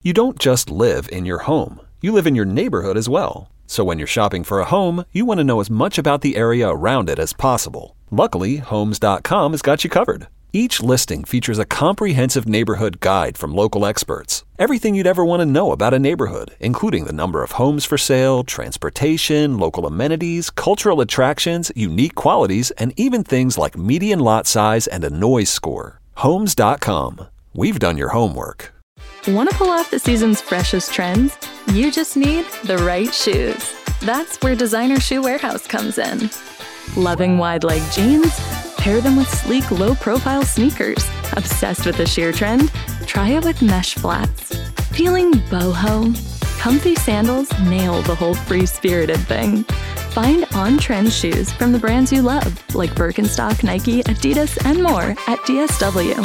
You don't just live in your home. You live in your neighborhood as well. So when you're shopping for a home, you want to know as much about the area around it as possible. Luckily, Homes.com has got you covered. Each listing features a comprehensive neighborhood guide from local experts. Everything you'd ever want to know about a neighborhood, including the number of homes for sale, transportation, local amenities, cultural attractions, unique qualities, and even things like median lot size and a noise score. Homes.com. We've done your homework. Want to pull off the season's freshest trends? You just need the right shoes. That's where Designer Shoe Warehouse comes in. Loving wide leg jeans? Pair them with sleek, low-profile sneakers. Obsessed with the sheer trend? Try it with mesh flats. Feeling boho? Comfy sandals nail the whole free-spirited thing. Find on-trend shoes from the brands you love, like Birkenstock, Nike, Adidas, and more at DSW.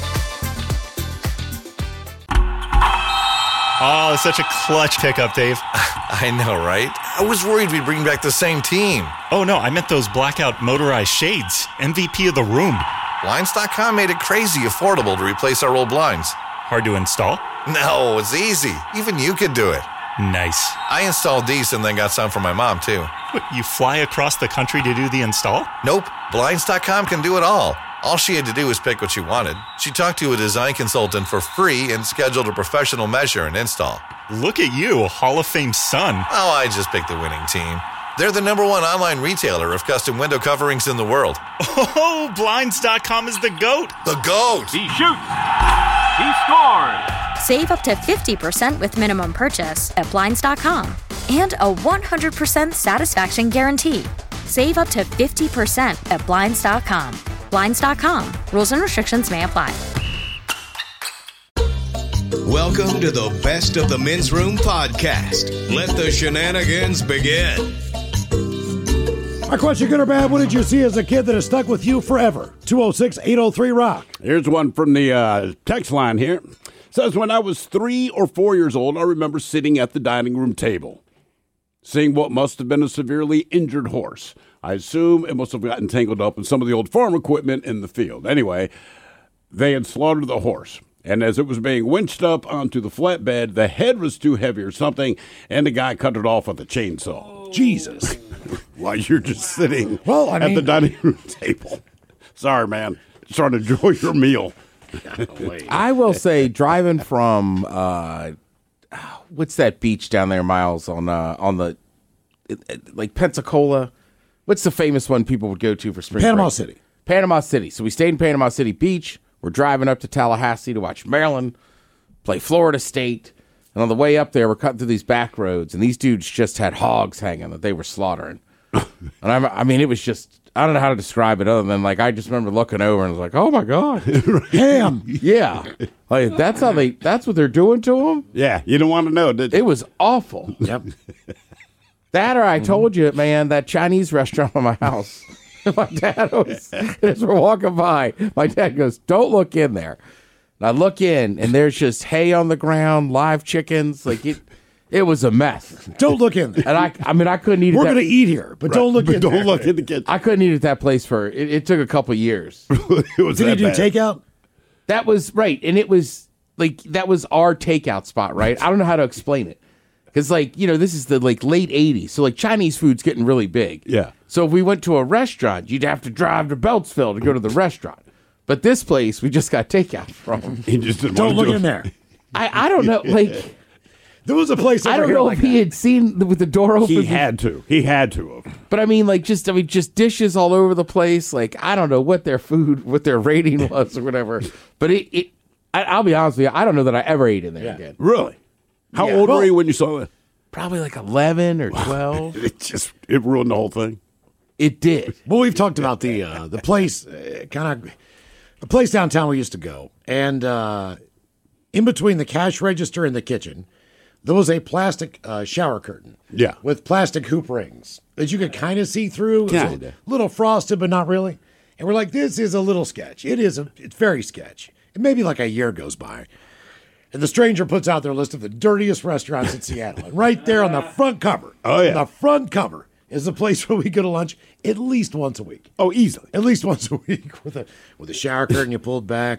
Oh, it's such a clutch pickup, Dave. I know, right? I was worried we'd bring back the same team. Oh, no, I meant those blackout motorized shades. MVP of the room. Blinds.com made it crazy affordable to replace our old blinds. Hard to install? No, it's easy. Even you could do it. Nice. I installed these and then got some for my mom, too. What, you fly across the country to do the install? Nope. Blinds.com can do it all. All she had to do was pick what she wanted. She talked to a design consultant for free and scheduled a professional measure and install. Look at you, Hall of Fame son. Oh, I just picked the winning team. They're the #1 online retailer of custom window coverings in the world. Oh, Blinds.com is the GOAT. The GOAT! He shoots. He scored. Save up to 50% with minimum purchase at Blinds.com. And a 100% satisfaction guarantee. Save up to 50% at Blinds.com. Blinds.com. Rules and restrictions may apply. Welcome to the Best of the Men's Room podcast. Let the shenanigans begin. My question, good or bad, what did you see as a kid that has stuck with you forever? 206-803-ROCK. Here's one from the text line here. It says, when I was 3 or 4 years old, I remember sitting at the dining room table, seeing what must have been a severely injured horse. I assume it must have gotten tangled up in some of the old farm equipment in the field. Anyway, they had slaughtered the horse. And as it was being winched up onto the flatbed, the head was too heavy or something, and the guy cut it off with a chainsaw. Oh. Jesus. While you're just sitting at the dining room table. Sorry, man. Just trying to enjoy your meal. I will say, driving from, what's that beach down there, Miles, on the, like Pensacola? What's the famous one people would go to for spring Panama break? City. Panama City. So we stayed in Panama City Beach. We're driving up to Tallahassee to watch Maryland play Florida State. And on the way up there, we're cutting through these back roads, and these dudes just had hogs hanging that they were slaughtering. And I mean, it was just, I don't know how to describe it other than, like, I just remember looking over and was like, oh, my God. Ham. Yeah. Like, that's what they're doing to them? Yeah, you don't want to know, did you? It was awful. Yep. That, or I told you, man, that Chinese restaurant on my house. My dad was, as we're walking by, my dad goes, don't look in there. And I look in, and there's just hay on the ground, live chickens. Like, it was a mess. Don't look in there. And I couldn't eat it. We're going to eat here, but don't look in there. Don't look in the kitchen. I couldn't eat at that place for, it took a couple years. Did he do takeout? That was, right. And it was, like, that was our takeout spot, right? I don't know how to explain it. Because, like, you know, this is the, like, late 80s. So, like, Chinese food's getting really big. Yeah. So if we went to a restaurant, you'd have to drive to Beltsville to go to the restaurant. But this place, we just got takeout from. He just didn't Don't want look to in there. I don't know, like... There was a place over I don't here know like if he that. had seen with the door open. He had to have. But I mean, like, just dishes all over the place. Like, I don't know what their rating was or whatever. But I'll be honest with you, I don't know that I ever ate in there again. Really? How old were you when you saw it? Probably like 11 or 12. It ruined the whole thing. It did. Well, we've talked about the place, kind of a place downtown we used to go, and in between the cash register and the kitchen, there was a plastic shower curtain. Yeah. With plastic hoop rings that you could kind of see through. It was Kinda. a little frosted, but not really. And we're like, this is a little sketch. It's very sketch. And maybe like a year goes by. And the stranger puts out their list of the dirtiest restaurants in Seattle. And right there on the front cover. Oh, yeah. On the front cover is the place where we go to lunch at least once a week. Oh, easily. At least once a week with a shower curtain you pulled back.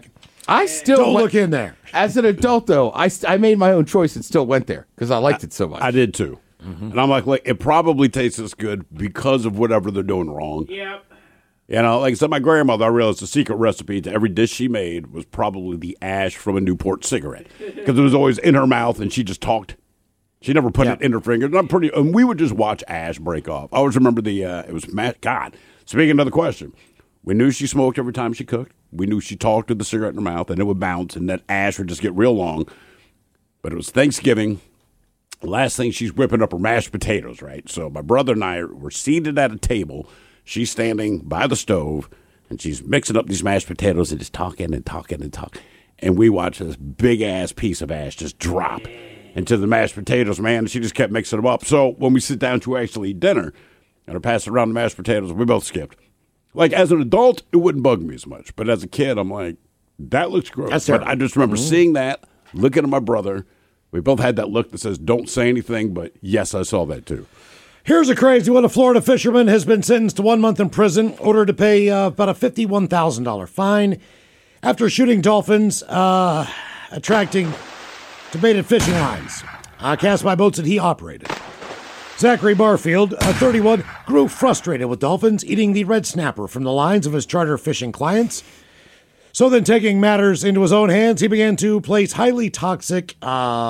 I still Don't look in there. As an adult, though, I made my own choice and still went there because I liked it so much. I did too. And I'm like, it probably tastes good because of whatever they're doing wrong. Yep. You know, like I said, my grandmother, I realized the secret recipe to every dish she made was probably the ash from a Newport cigarette because it was always in her mouth and she just talked. She never put it in her fingers. And we would just watch ash break off. I always remember it was God. Speaking of the question, we knew she smoked every time she cooked. We knew she talked with the cigarette in her mouth and it would bounce and that ash would just get real long. But it was Thanksgiving. The last thing, she's whipping up her mashed potatoes, right? So my brother and I were seated at a table. She's standing by the stove, and she's mixing up these mashed potatoes and just talking and talking and talking. And we watched this big-ass piece of ash just drop into the mashed potatoes, man. And she just kept mixing them up. So when we sit down to actually eat dinner, and I pass around the mashed potatoes, we both skipped. Like, as an adult, it wouldn't bug me as much. But as a kid, I'm like, that looks gross. But I just remember seeing that, looking at my brother. We both had that look that says, don't say anything. But, yes, I saw that, too. Here's a crazy one. A Florida fisherman has been sentenced to 1 month in prison, ordered to pay about a $51,000 fine after shooting dolphins, attracting debated fishing lines cast by boats that he operated. Zachary Barfield, 31, grew frustrated with dolphins eating the red snapper from the lines of his charter fishing clients. So then, taking matters into his own hands, he began to place highly toxic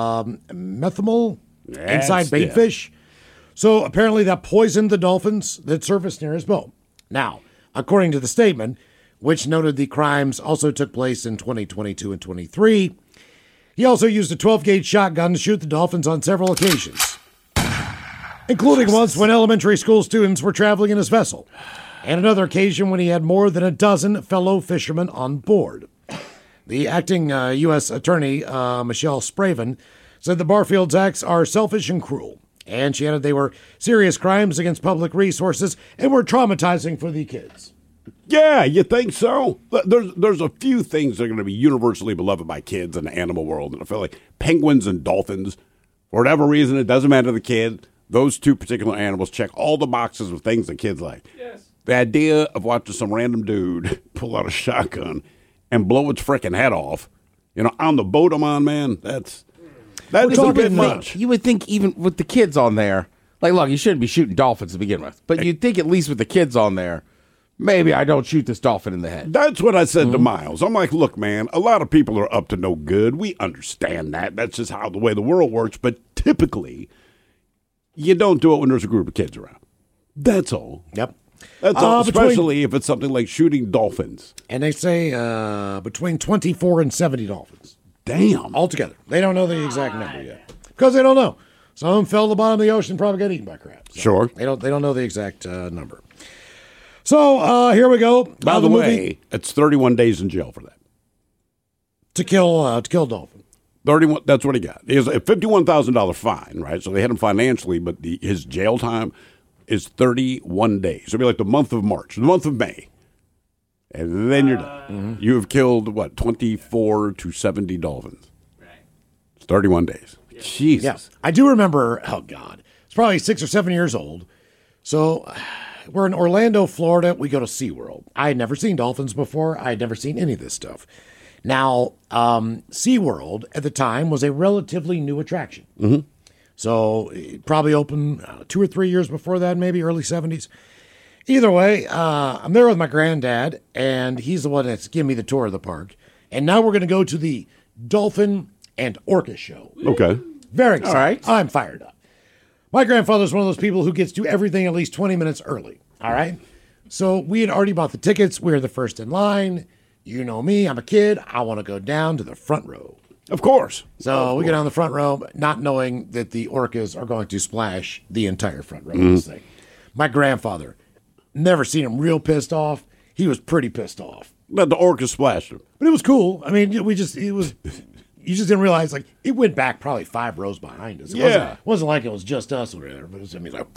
methanol inside bait fish. So apparently that poisoned the dolphins that surfaced near his boat. Now, according to the statement, which noted the crimes also took place in 2022 and 23, he also used a 12-gauge shotgun to shoot the dolphins on several occasions, including once when elementary school students were traveling in his vessel, and another occasion when he had more than a dozen fellow fishermen on board. The acting U.S. attorney, Michelle Spraven, said the Barfield's acts are selfish and cruel. And she added they were serious crimes against public resources and were traumatizing for the kids. Yeah, you think so? There's a few things that are going to be universally beloved by kids in the animal world. And I feel like penguins and dolphins, for whatever reason, it doesn't matter to the kid. Those two particular animals check all the boxes of things that kids like. Yes. The idea of watching some random dude pull out a shotgun and blow its freaking head off, on the boat I'm on, man, that's a bit much. You would think even with the kids on there, like, look, you shouldn't be shooting dolphins to begin with. But you'd think at least with the kids on there, maybe I don't shoot this dolphin in the head. That's what I said to Miles. I'm like, look, man, a lot of people are up to no good. We understand that. That's just the way the world works. But typically, you don't do it when there's a group of kids around. That's all. Yep. That's all, especially if it's something like shooting dolphins. And they say between 24 and 70 dolphins. Damn. Altogether. They don't know the exact number yet. Because they don't know. Some of them fell to the bottom of the ocean, probably got eaten by crabs. So sure. They don't know the exact number. So here we go. By the way, it's 31 days in jail for that. To kill a dolphin. 31. That's what he got. He has a $51,000 fine, right? So they hit him financially, but his jail time is 31 days. It'll be like the month of March, the month of May. And then you're done. You have killed, 24 to 70 dolphins. Right. It's 31 days. Yeah. Jesus. Yeah. I do remember, oh, God. It's probably 6 or 7 years old. So we're in Orlando, Florida. We go to SeaWorld. I had never seen dolphins before. I had never seen any of this stuff. Now, SeaWorld at the time was a relatively new attraction. Mm-hmm. So it probably opened 2 or 3 years before that, maybe early 70s. Either way, I'm there with my granddad, and he's the one that's giving me the tour of the park. And now we're going to go to the Dolphin and Orca show. Okay. Very excited. All right. I'm fired up. My grandfather's one of those people who gets to everything at least 20 minutes early. All right? So we had already bought the tickets. We were the first in line. You know me. I'm a kid. I want to go down to the front row. Of course. So we get on the front row, not knowing that the orcas are going to splash the entire front row of this thing. My grandfather, never seen him real pissed off. He was pretty pissed off. But the orca splashed him. But it was cool. I mean, you just didn't realize, like, it went back probably 5 rows behind us. It wasn't like it was just us or whatever, but it was, like,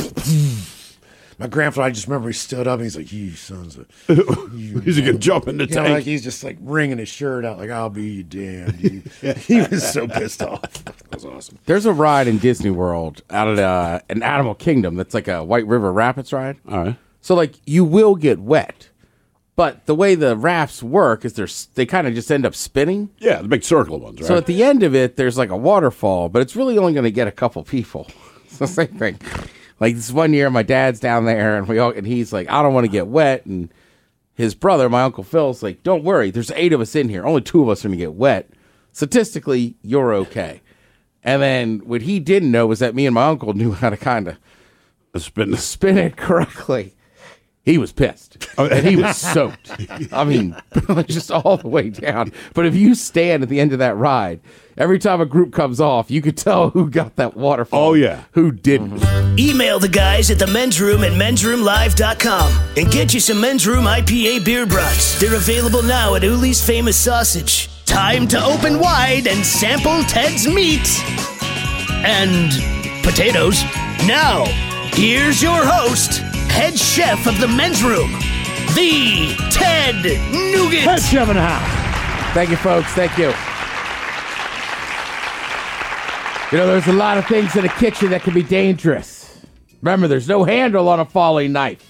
my grandfather, I just remember he stood up and he's like, you sons of... He's going to jump in the tank. Like he's just like wringing his shirt out like, I'll be damned. He was so pissed off. That was awesome. There's a ride in Disney World out at an Animal Kingdom that's like a White River Rapids ride. All right. So, like, you will get wet, But the way the rafts work is they kind of just end up spinning. Yeah, the big circle ones, right? So at the end of it, there's like a waterfall, but it's really only going to get a couple people. It's the same thing. Like this one year, my dad's down there, and he's like, I don't want to get wet. And his brother, my Uncle Phil's like, don't worry, there's 8 of us in here. Only 2 of us are going to get wet. Statistically, you're okay. And then what he didn't know was that me and my uncle knew how to kind of spin it correctly. He was pissed. And he was soaked. I mean, just all the way down. But if you stand at the end of that ride, every time a group comes off, you could tell who got that waterfall. Oh, yeah. Who didn't. Email the guys at the Men's Room at mensroomlive.com and get you some Men's Room IPA beer brats. They're available now at Uli's Famous Sausage. Time to open wide and sample Ted's meat and potatoes. Now, here's your host, head chef of the Men's Room, the Ted Nugent. Head chef in the house. Thank you, folks. Thank you. You know, there's a lot of things in a kitchen that can be dangerous. Remember, there's no handle on a falling knife.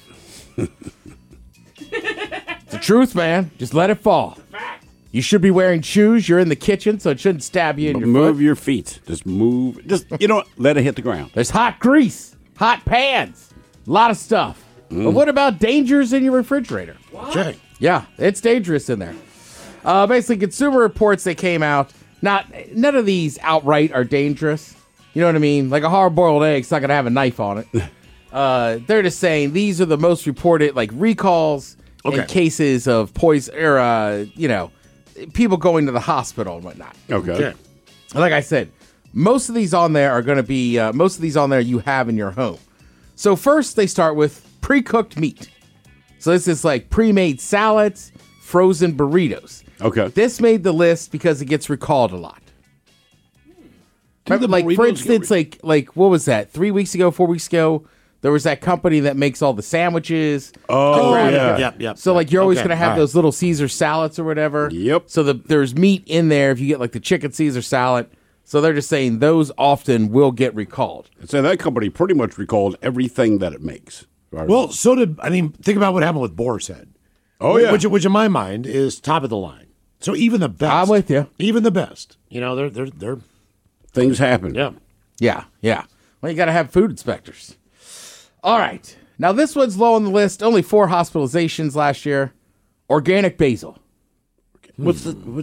It's the truth, man. Just let it fall. You should be wearing shoes. You're in the kitchen, so it shouldn't stab you in your foot. Move your feet. Just move. Just, you know what? Let it hit the ground. There's hot grease, hot pans, a lot of stuff. But what about dangers in your refrigerator? Check. Yeah, it's dangerous in there. Basically, Consumer Reports, they came out. None of these outright are dangerous. You know what I mean? Like a hard-boiled egg's not going to have a knife on it. They're just saying these are the most reported, like, recalls and cases of poison, or, people going to the hospital and whatnot. Okay. Like I said, most of these on there are going to be, most of these on there you have in your home. So first they start with pre-cooked meat. So this is like pre-made salads, frozen burritos. Okay. This made the list because it gets recalled a lot. Remember, like, for instance, like what was that? 4 weeks ago, there was that company that makes all the sandwiches. Oh, yeah. Yep. So, like, you're always going to have those little Caesar salads or whatever. Yep. So there's meat in there if you get, like, the chicken Caesar salad. So they're just saying those often will get recalled. So that company pretty much recalled everything that it makes. Well, so think about what happened with Boar's Head. Oh, yeah. Which in my mind is top of the line. So even the best. I'm with you. Even the best. You know, they're Things happen. Yeah. Well, you got to have food inspectors. All right. Now, this one's low on the list. Only 4 hospitalizations last year. Organic basil. What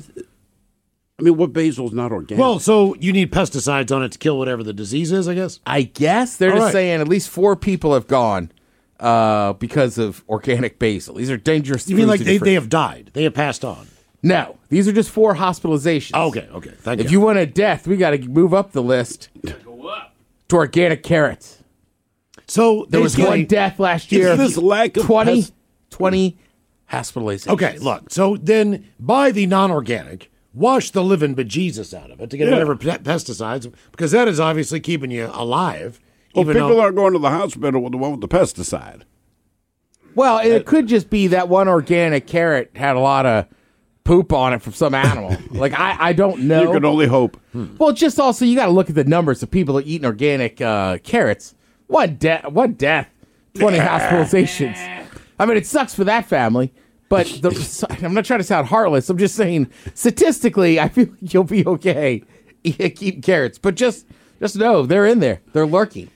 basil is not organic? Well, so you need pesticides on it to kill whatever the disease is, I guess? I guess they're just saying at least 4 people have gone because of organic basil. These are dangerous. You mean like they have died? They have passed on? No. These are just 4 hospitalizations. Okay. Thank you. If you want a death, we got to move up the list to organic carrots. So there was 1 death last year. Is this lack of 20 hospitalizations. Okay, look. So then buy the non-organic, wash the living bejesus out of it to get whatever pesticides, because that is obviously keeping you alive. Well, people aren't going to the hospital with the one with the pesticide. Well, it could just be that one organic carrot had a lot of poop on it from some animal. Like, I don't know. You can only hope. Well, just also, you got to look at the numbers of people that eating organic carrots. One death, 20 hospitalizations. I mean, it sucks for that family, but I'm not trying to sound heartless. I'm just saying, statistically, I feel like you'll be okay eating carrots. But just know, they're in there. They're lurking.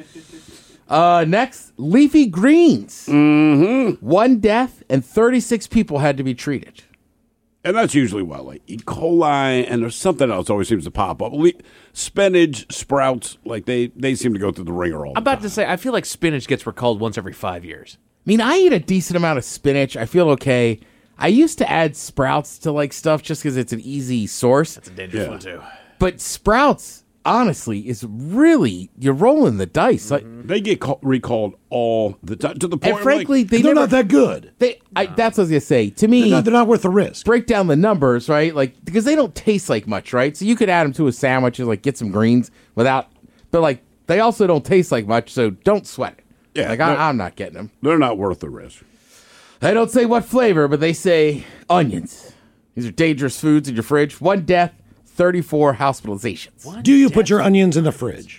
Next, leafy greens. Mm-hmm. 1 death and 36 people had to be treated. And that's usually like E. coli, and there's something else always seems to pop up. Spinach, sprouts, like they seem to go through the ringer all the time. I'm about to say, I feel like spinach gets recalled once every 5 years. I mean, I eat a decent amount of spinach. I feel okay. I used to add sprouts to like stuff just because it's an easy source. That's a dangerous one too. But sprouts, honestly, is really, you're rolling the dice. They get recalled all the time to the point. And frankly, they're not that good. That's what I was gonna say. To me, they're not worth the risk. Break down the numbers, right? Like, because they don't taste like much, right? So you could add them to a sandwich and like get some greens without, but like they also don't taste like much, so don't sweat it. Yeah, like I'm not getting them. They're not worth the risk. They don't say what flavor, but they say onions. These are dangerous foods in your fridge. 1 death, 34 hospitalizations. Do you put your onions in the fridge?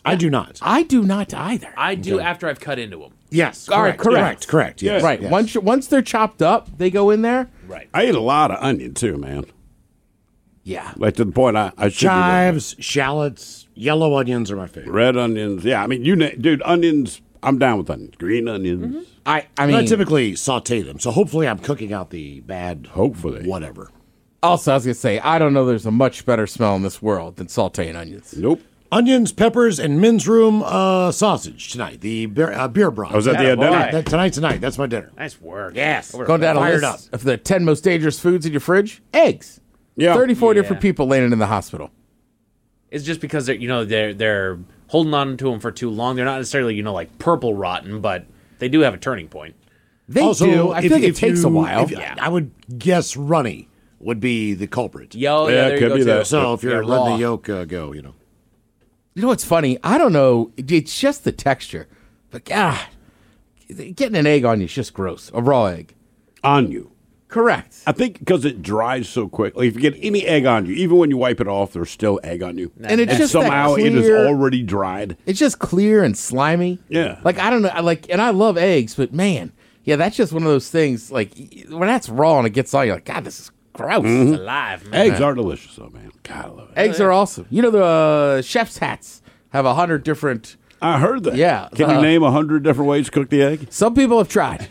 I do not. I do not either. I do after I've cut into them. Yes. All right, Correct. Yes. Right. Yes. Once they're chopped up, they go in there. Right. I ate a lot of onion too, man. Yeah. Like to the point I should Chives, shallots, yellow onions are my favorite. red onions. Yeah, I mean, dude, onions. I'm down with onions. Green onions. I I mean, typically saute them, so hopefully I'm cooking out the bad. Hopefully. Whatever. also, I was gonna say, I don't know. There's a much better smell in this world than sautéing onions. Nope. Onions, peppers, and men's room sausage tonight. The beer broth. Oh, is that the dinner? Tonight. That's my dinner. Nice work. Yes. Going down a Fired list of the 10 most dangerous foods in your fridge. Eggs. Yeah. 34 different people landed in the hospital. It's just because they're holding on to them for too long. They're not necessarily like purple rotten, but they do have a turning point. They Also, do. I feel like it takes a while. I would guess runny would be the culprit. Yeah, Yeah, there could you go be too. that. So if you're letting raw. the yolk go, You know what's funny? I don't know. It's just the texture. But getting an egg on you is just gross. A raw egg. On you. Correct. I think because it dries so quickly. If you get any egg on you, even when you wipe it off, there's still egg on you. And it's just that somehow it is clear- already dried. It's just clear and slimy. Yeah. Like, I don't know. And I love eggs, but man, yeah, that's just one of those things. Like, when that's raw and it gets on, you're like, God, this is gross. It's alive, man. Eggs are delicious, though, man. God, I love it. Eggs are awesome. You know, the chef's hats have 100 different. I heard that. Yeah. Can you name 100 different ways to cook the egg? Some people have tried.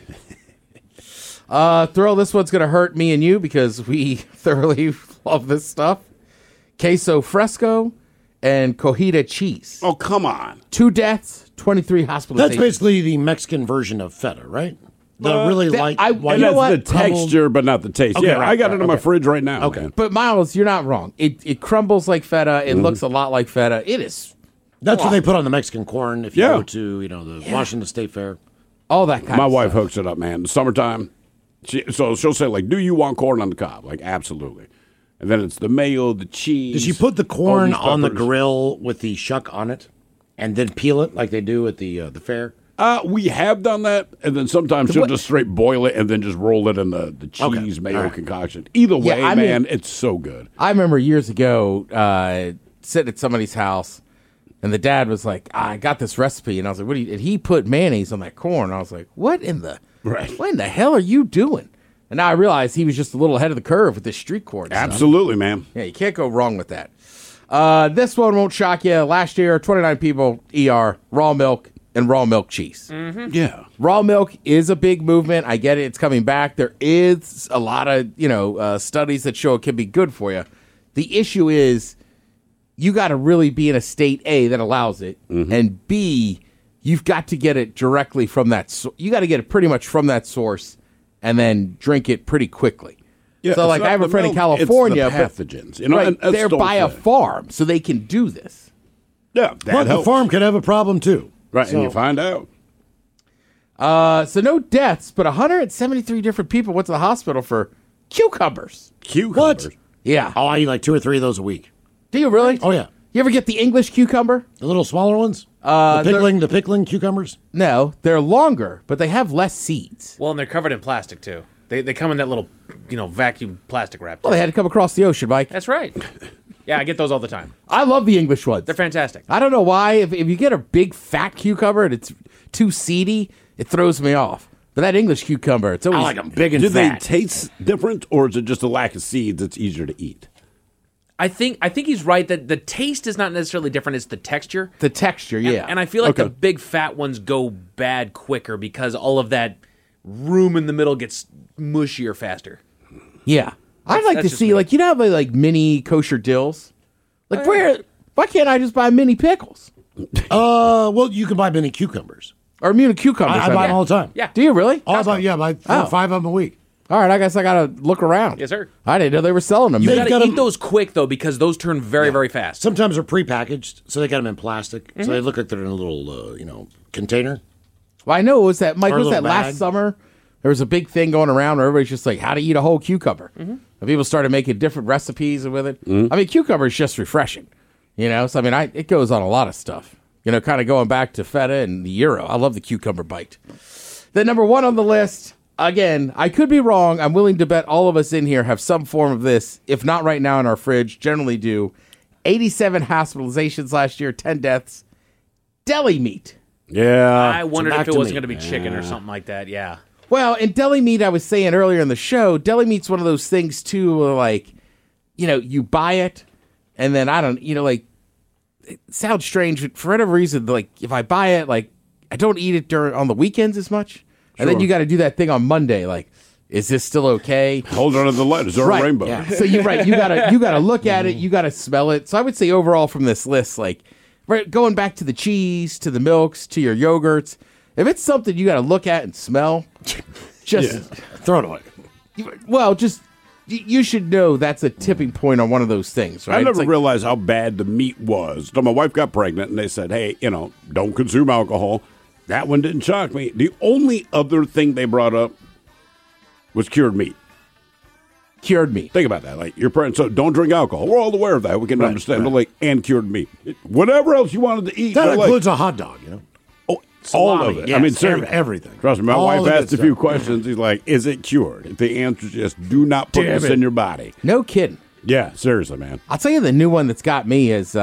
Throw this one's going to hurt me and you because we thoroughly love this stuff. Queso fresco and cojita cheese. Oh, come on. 2 deaths, 23 hospitalizations. that's basically the Mexican version of feta, right? The really light. white And that's the crumbled- texture, but not the taste. Okay, yeah, right, I got it in my okay. fridge right now. Okay. man. But Miles, you're not wrong. It crumbles like feta. It looks a lot like feta. It is That's what they put on the Mexican corn. If you Yeah. go to the Washington State Fair. all that kind My of wife stuff. hooks it up, man. In the summertime, so she'll say, like, do you want corn on the cob? Like, absolutely. And then it's the mayo, the cheese. Does she put the all corn these on the peppers. grill with the shuck on it, and then peel it like they do at the fair? We have done that, and then sometimes she'll just straight boil it and then just roll it in the cheese mayo concoction. Either way, I mean- man, it's so good. I remember years ago sitting at somebody's house, and the dad was like, "I got this recipe," and I was like, "What do you?" And he put mayonnaise on that corn. I was like, "What in the hell are you doing?" And now I realize he was just a little ahead of the curve with this street corn. stuff. Absolutely, man. Yeah, you can't go wrong with that. This one won't shock you. Last year, 29 people ER, raw milk and raw milk cheese. Yeah. Raw milk is a big movement. I get it. It's coming back. There is a lot of, studies that show it can be good for you. The issue is you got to really be in a state, A, that allows it, and B, you've got to get it directly from that. You got to get it pretty much from that source and then drink it pretty quickly. Yeah, So, it's like, not I have a the friend in milk, it's the California. pathogens, Right, and that's they're still by a fair. farm, so they can do this. Yeah, that But the helps. farm could have a problem too. Right, So- and you find out. So no deaths, but 173 different people went to the hospital for cucumbers. Cucumbers. What? Yeah. Oh, I eat like 2 or 3 of those a week. Do you really? Oh yeah, You ever get the English cucumber? the little smaller ones. Uh, the pickling cucumbers. No, they're longer, but they have less seeds. Well, and they're covered in plastic too. They come in that little vacuum plastic wrap. Well, they had to come across the ocean, Mike. That's right. Yeah, I get those all the time. I love the English ones. They're fantastic. I don't know why. If you get a big fat cucumber and it's too seedy, it throws me off. But that English cucumber, it's always I like them big and Do they fat. taste different, or is it just a lack of seeds that's easier to eat? I think he's right that the taste is not necessarily different. It's the texture. the texture, yeah. And I feel like Okay. the big fat ones go bad quicker because all of that room in the middle gets mushier faster. Yeah. I'd like to that's just see, me. like, you know, how like mini kosher dills? Like, why can't I just buy mini pickles? Well, you can buy mini cucumbers. Or mini cucumbers? I buy them all the time. Yeah. Do you really? I buy 4 or 5 of them a week. All right, I guess I got to look around. Yes, sir. I didn't know they were selling them. You They've gotta got eat 'em- those quick though because those turn very very fast. Sometimes they're prepackaged, so they got them in plastic, so they look like they're in a little, container. Well, I know it was that, Mike, Or a was that little last bag. summer? There was a big thing going around where everybody's just like, how to eat a whole cucumber. And people started making different recipes with it. I mean, cucumber is just refreshing, So, I mean, it goes on a lot of stuff. Kind of going back to feta and the gyro. I love the cucumber bite. Then number 1 on the list, again, I could be wrong. I'm willing to bet all of us in here have some form of this, if not right now in our fridge, generally do. 87 hospitalizations last year, 10 deaths. deli meat. Yeah. I wondered if it was me. going to be chicken or something like that. Yeah. Well, in deli meat, I was saying earlier in the show, deli meat's one of those things, too, where, like, you know, you buy it, and then, I don't, you know, like, it sounds strange, but for whatever reason, like, if I buy it, like, I don't eat it on the weekends as much. And then you got to do that thing on Monday, like, is this still okay? Hold on to the light. Is there a rainbow? Yeah. So you're right. You gotta look at it. You gotta smell it. So I would say overall from this list, like, right, going back to the cheese, to the milks, to your yogurts, if it's something you gotta look at and smell, just throw it away. Well, just you should know that's a tipping point on one of those things, right? I never realized how bad the meat was. So my wife got pregnant, and they said, hey, you know, don't consume alcohol. That one didn't shock me. The only other thing they brought up was cured meat. Cured meat. Think about that. Like, your parents, so don't drink alcohol. We're all aware of that. We can understand. But like, and cured meat. Whatever else you wanted to eat. That includes a hot dog, you know? Oh, salami, all of it. yes, I mean, seriously. everything. Trust me, my All wife of asked it, a few sir. questions. He's like, is it cured? If the answer is just, do not put this in your body. No kidding. Yeah, seriously, man. I'll tell you the new one that's got me is,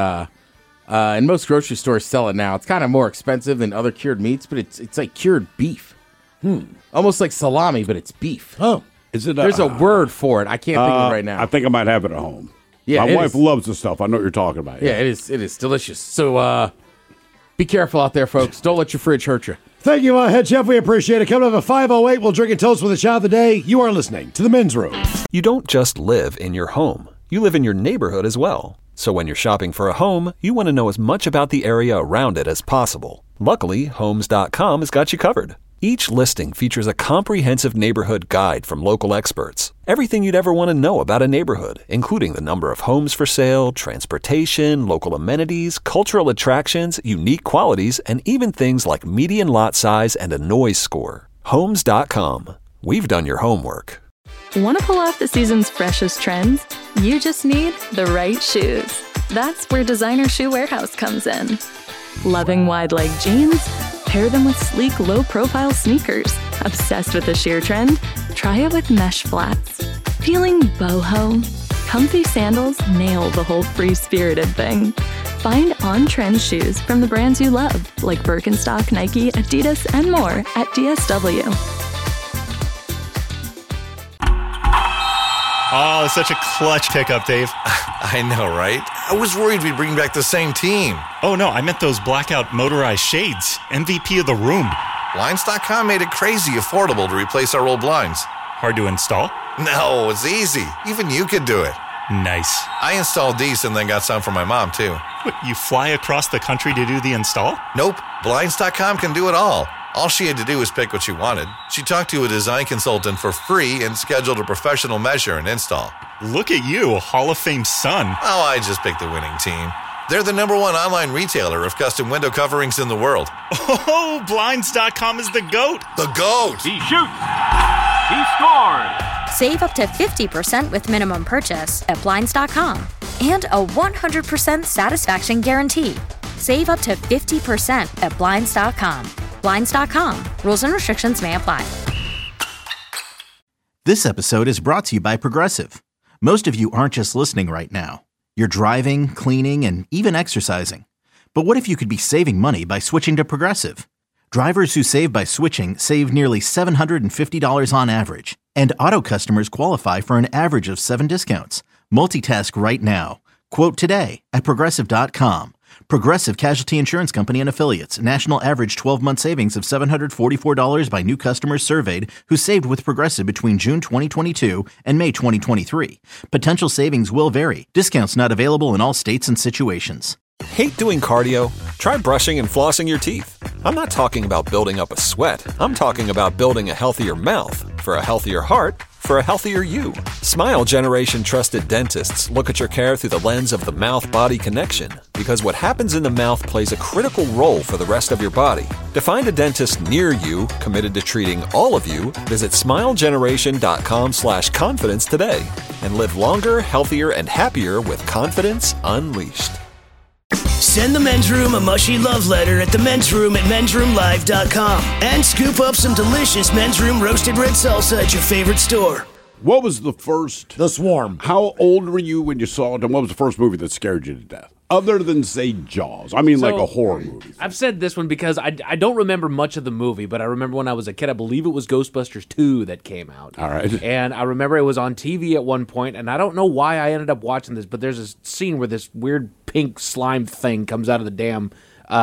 and most grocery stores sell it now. It's kind of more expensive than other cured meats, but it's like cured beef. Almost like salami, but it's beef. Oh. Is it? There's a word for it. I can't think of it right now. I think I might have it at home. Yeah, my it wife is. loves the stuff. I know what you're talking about. Yeah, it is. It is delicious. So be careful out there, folks. Don't let your fridge hurt you. Thank you, Head Chef. We appreciate it. Coming up at 5:08, we'll drink and toast with the shot of the day. You are listening to The Men's Room. You don't just live in your home. You live in your neighborhood as well. So when you're shopping for a home, you want to know as much about the area around it as possible. Luckily, Homes.com has got you covered. Each listing features a comprehensive neighborhood guide from local experts. Everything you'd ever want to know about a neighborhood, including the number of homes for sale, transportation, local amenities, cultural attractions, unique qualities, and even things like median lot size and a noise score. Homes.com. We've done your homework. Want to pull off the season's freshest trends? You just need the right shoes. That's where Designer Shoe Warehouse comes in. Loving wide leg jeans? Pair them with sleek, low-profile sneakers. Obsessed with the sheer trend? Try it with mesh flats. Feeling boho? Comfy sandals nail the whole free-spirited thing. Find on-trend shoes from the brands you love, like Birkenstock, Nike, Adidas, and more at DSW. Oh, such a clutch pickup, Dave. I know, right? I was worried we'd bring back the same team. Oh, no, I meant those blackout motorized shades. MVP of the room. Blinds.com made it crazy affordable to replace our old blinds. Hard to install? No, it's easy. Even you could do it. Nice. I installed these and then got some for my mom, too. What, you fly across the country to do the install? Nope. Blinds.com can do it all. All she had to do was pick what she wanted. She talked to a design consultant for free and scheduled a professional measure and install. Look at you, Hall of Fame son. Oh, I just picked the winning team. They're the #1 online retailer of custom window coverings in the world. Oh, Blinds.com is the GOAT. The GOAT! He shoots. He scored. Save up to 50% with minimum purchase at Blinds.com. And a 100% satisfaction guarantee. Save up to 50% at Blinds.com. Blinds.com. Rules and restrictions may apply. This episode is brought to you by Progressive. Most of you aren't just listening right now. You're driving, cleaning, and even exercising. But what if you could be saving money by switching to Progressive? Drivers who save by switching save nearly $750 on average. And auto customers qualify for an average of 7 discounts. Multitask right now. Quote today at Progressive.com. Progressive Casualty Insurance Company and Affiliates. National average 12-month savings of $744 by new customers surveyed who saved with Progressive between June 2022 and May 2023. Potential savings will vary. Discounts not available in all states and situations. Hate doing cardio? Try brushing and flossing your teeth. I'm not talking about building up a sweat. I'm talking about building a healthier mouth. For a healthier heart, for a healthier you. Smile Generation trusted dentists look at your care through the lens of the mouth-body connection, because what happens in the mouth plays a critical role for the rest of your body. To find a dentist near you committed to treating all of you, visit smilegeneration.com/confidence today and live longer, healthier, and happier with confidence unleashed. Send the Men's Room a mushy love letter at the Men's Room at mensroomlive.com and scoop up some delicious Men's Room roasted red salsa at your favorite store. What was the first? The Swarm. How old were you when you saw it, and what was the first movie that scared you to death? other than, say, Jaws? I mean, like a horror movie. I've said this one because I don't remember much of the movie, but I remember when I was a kid, I believe it was Ghostbusters 2 that came out. All right. And I remember it was on TV at one point, and I don't know why I ended up watching this, but there's a scene where this weird pink slime thing comes out of the damn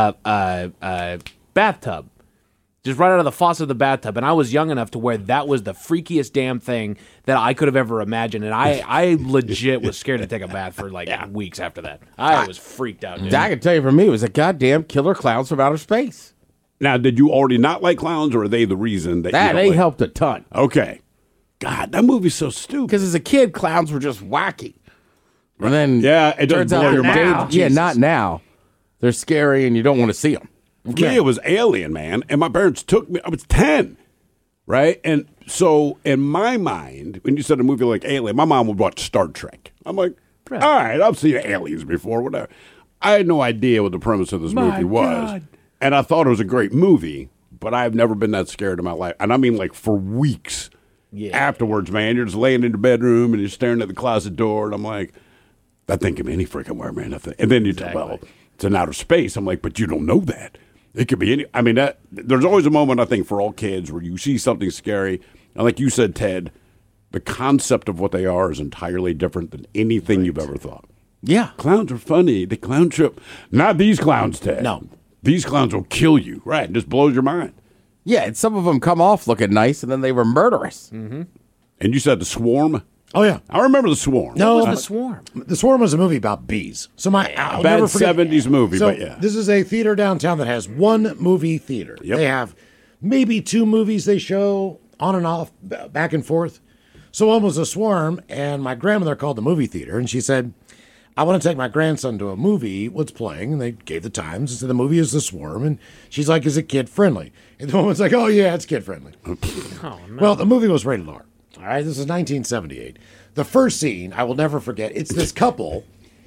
bathtub. Just right out of the faucet of the bathtub. And I was young enough to where that was the freakiest damn thing that I could have ever imagined. And I legit was scared to take a bath for like weeks after that. I was freaked out, dude. I can tell you for me, it was a goddamn killer clowns from outer space. Now, did you already not like clowns, or are they the reason that you don't they like? helped a ton. Okay. God, that movie's so stupid. Because as a kid, clowns were just wacky. And then it doesn't blow your mind. Yeah, not now. They're scary and you don't want to see them. For me, it was Alien, man. And my parents took me. I was 10, right? And so in my mind, when you said a movie like Alien, my mom would watch Star Trek. I'm like, all right, I've seen aliens before, whatever. I had no idea what the premise of this movie was. God. And I thought it was a great movie, but I've never been that scared in my life. And I mean like for weeks afterwards, man. You're just laying in your bedroom and you're staring at the closet door. And I'm like, that thing can be any freaking where, man. And then you tell, well, it's in outer space. I'm like, but you don't know that. It could be any. I mean, there's always a moment, I think, for all kids where you see something scary. And like you said, Ted, the concept of what they are is entirely different than anything you've ever thought. Yeah. Clowns are funny. The clown trip. Not these clowns, Ted. No. These clowns will kill you. Right. It just blows your mind. Yeah, and some of them come off looking nice, and then they were murderous. Mm-hmm. And you said The Swarm? Oh, yeah. I remember The Swarm. No, what was The Swarm? The Swarm was a movie about bees. So I'll bad never forget. 70s movie, so but yeah. This is a theater downtown that has one movie theater. Yep. They have maybe 2 movies they show on and off, back and forth. So one was The Swarm, and my grandmother called the movie theater, and she said, I want to take my grandson to a movie. What's playing? And they gave the times and said the movie is The Swarm. And she's like, is it kid friendly? And the woman's like, oh, yeah, it's kid friendly. Oh, no. Well, the movie was rated R. All right, this is 1978. The first scene, I will never forget, it's this couple,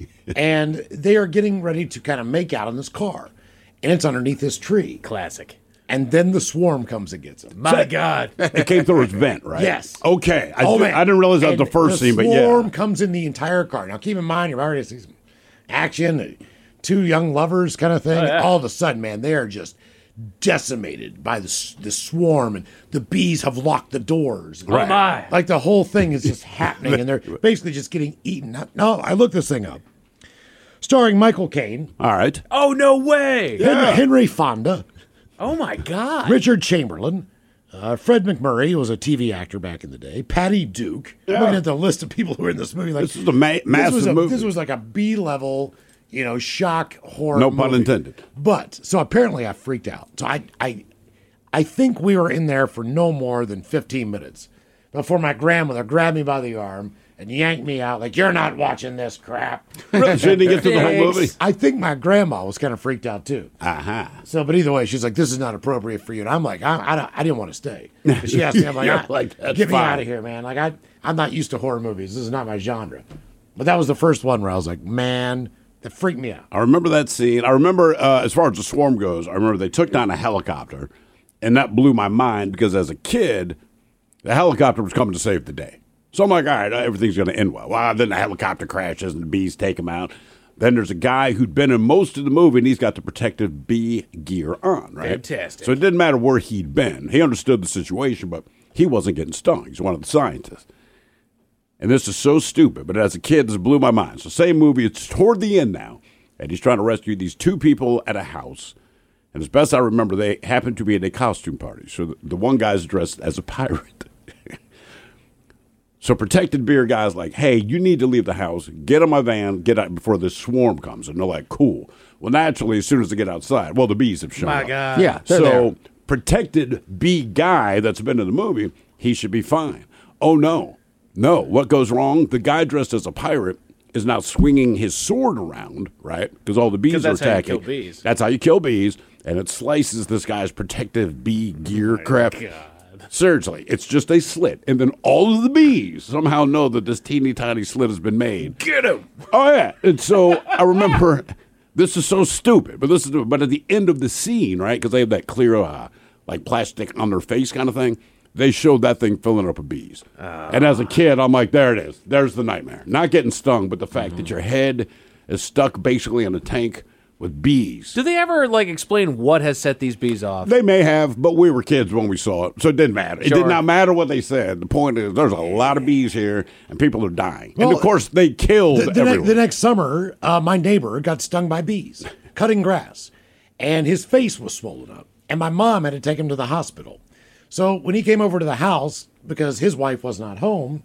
and they are getting ready to kind of make out in this car. And it's underneath this tree. Classic. And then the swarm comes and gets them. My God. It came through his vent, right? Yes. Okay. I man. didn't realize that was the first scene, but yeah. The swarm comes in the entire car. Now, keep in mind, you've already seen some action, 2 young lovers kind of thing. Oh, yeah. All of a sudden, man, they are just decimated by the swarm, and the bees have locked the doors. Oh, my. Like the whole thing is just happening, and they're basically just getting eaten. No, I looked this thing up. Starring Michael Caine. All right. Oh, no way. Henry Fonda. Oh, my God. Richard Chamberlain. Fred McMurray, who was a TV actor back in the day. Patty Duke. Yeah. Looking at the list of people who were in this movie. Like, This is a massive movie. This was like a B-level, shock horror No movie. pun intended. But, so apparently I freaked out. So I think we were in there for no more than 15 minutes before my grandmother grabbed me by the arm and yanked me out like, you're not watching this crap. Really? She didn't get to the whole movie? I think my grandma was kind of freaked out too. Uh-huh. So, but either way, she's like, this is not appropriate for you. And I'm like, I didn't want to stay. But she asked me, I'm like, You're like, that's get me fine. out of here, man. Like, I'm not used to horror movies. This is not my genre. But that was the first one where I was like, man, that freaked me out. I remember that scene. I remember, as far as the swarm goes, I remember they took down a helicopter, and that blew my mind because as a kid, the helicopter was coming to save the day. So I'm like, all right, everything's going to end well. Well, then the helicopter crashes and the bees take him out. Then there's a guy who'd been in most of the movie, and he's got the protective bee gear on, right? Fantastic. So it didn't matter where he'd been. He understood the situation, but he wasn't getting stung. He's one of the scientists. And this is so stupid, but as a kid, this blew my mind. So same movie, it's toward the end now, and he's trying to rescue these 2 people at a house. And as best I remember, they happen to be at a costume party. So the one guy's dressed as a pirate. So protected beer guy's like, hey, you need to leave the house, get in my van, get out before this swarm comes. And they're like, cool. Well, naturally, as soon as they get outside, the bees have shown up. My God. Yeah, they're So there. protected bee guy that's been in the movie, he should be fine. Oh, no. No, what goes wrong? The guy dressed as a pirate is now swinging his sword around, right? Because all the bees are that's how you attacking. kill bees. That's how you kill bees, and it slices this guy's protective bee gear crap. God. Seriously, it's just a slit, and then all of the bees somehow know that this teeny tiny slit has been made. Get him. Oh yeah, and so I remember this is so stupid, but at the end of the scene, right? Because they have that clear, like plastic on their face kind of thing. They showed that thing filling up with bees. And as a kid, I'm like, there it is. There's the nightmare. Not getting stung, but the fact that your head is stuck basically in a tank with bees. Do they ever explain what has set these bees off? They may have, but we were kids when we saw it, so it didn't matter. It did not matter what they said. The point is, there's a lot of bees here, and people are dying. And, of course, they killed everyone. The next summer, my neighbor got stung by bees cutting grass, and his face was swollen up, and my mom had to take him to the hospital. So when he came over to the house, because his wife was not home,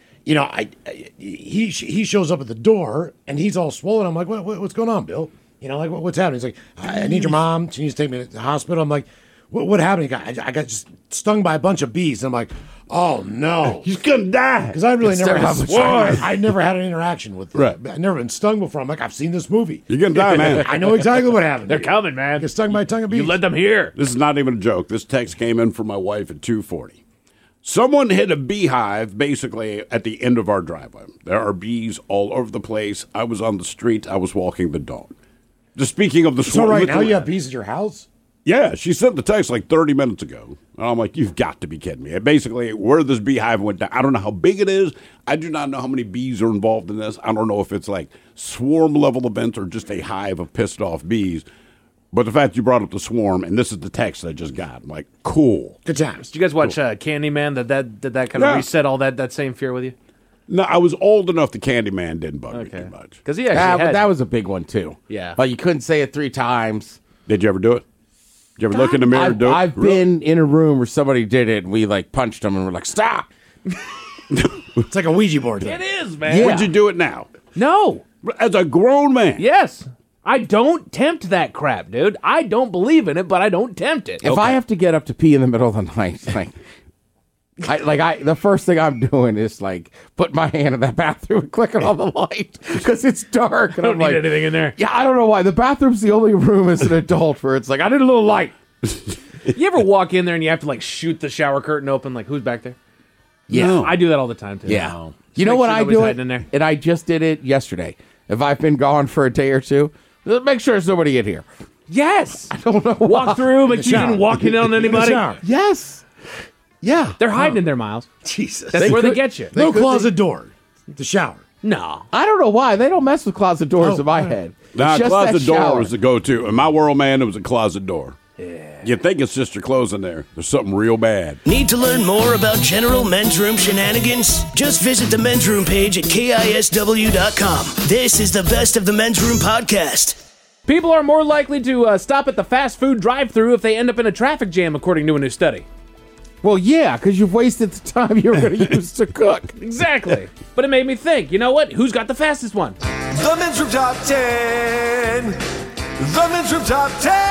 he shows up at the door, and he's all swollen. I'm like, what's going on, Bill? What's happening? He's like, I need your mom. She needs to take me to the hospital. I'm like, what happened? I got just stung by a bunch of bees. And I'm like, oh, no. He's going to die. Because I really never had an interaction with them. Right. I've never been stung before. I'm like, I've seen this movie. You're going to die, man. I know exactly what happened. They're coming, man. Get stung by a tongue of bees. You let them hear. This is not even a joke. This text came in from my wife at 2:40. Someone hit a beehive basically at the end of our driveway. There are bees all over the place. I was on the street. I was walking the dog. Just speaking of the swarm. So right now you have bees at your house? Yeah, she sent the text 30 minutes ago. And I'm like, you've got to be kidding me. Basically, where this beehive went down, I don't know how big it is. I do not know how many bees are involved in this. I don't know if it's swarm-level events or just a hive of pissed-off bees. But the fact you brought up the swarm, and this is the text I just got, I'm like, cool. Good times. Did you guys watch Candyman? Did that kind of reset all that same fear with you? No, I was old enough the Candyman didn't bug me too much. Because he actually that was a big one, too. Yeah. But you couldn't say it 3 times. Did you ever do it? Did you ever look in the mirror and do it? I've been in a room where somebody did it, and we punched them, and we're like, stop! It's like a Ouija board thing. It is, man. Yeah. Would you do it now? No. As a grown man? Yes. I don't tempt that crap, dude. I don't believe in it, but I don't tempt it. If I have to get up to pee in the middle of the night, the first thing I'm doing is put my hand in that bathroom and clicking on the light because it's dark. And I don't need anything in there. Yeah, I don't know why. The bathroom's the only room as an adult where it's I need a little light. You ever walk in there and you have to shoot the shower curtain open? Who's back there? Yeah. No. I do that all the time too. Yeah. No. You know what I do it? In there. And I just did it yesterday. If I've been gone for a day or two, make sure there's nobody in here. Yes. I don't know. Walk through, make sure you didn't walk in on anybody. Yes. Yeah. They're hiding in there, Miles. Jesus. That's where they get you. No closet door. The shower. No. I don't know why. They don't mess with closet doors in my head. Nah, closet door was the go-to. In my world, man, it was a closet door. Yeah. You think it's just your clothes in there. There's something real bad. Need to learn more about general men's room shenanigans? Just visit the men's room page at KISW.com. This is the Best of the Men's Room podcast. People are more likely to stop at the fast food drive-thru if they end up in a traffic jam, according to a new study. Well, yeah, because you've wasted the time you were going to use to cook. Exactly. But it made me think, you know what? Who's got the fastest one? The Men's Room Top 10. The Men's Room Top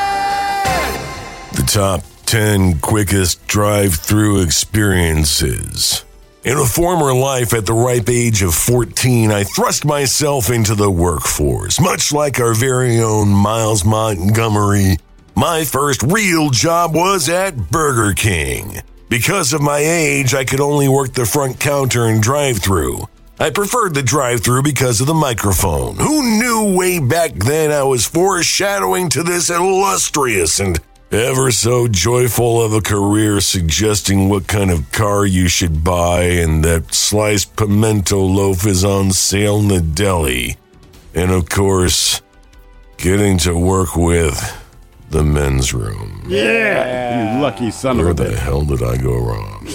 10. The top 10 quickest drive-through experiences. In a former life at the ripe age of 14, I thrust myself into the workforce. Much like our very own Miles Montgomery, my first real job was at Burger King. Because of my age, I could only work the front counter and drive-thru. I preferred the drive-thru because of the microphone. Who knew way back then I was foreshadowing to this illustrious and ever so joyful of a career, suggesting what kind of car you should buy and that sliced pimento loaf is on sale in the deli. And of course, getting to work with the men's room. Yeah! You lucky son of a bitch. Where the hell did I go wrong?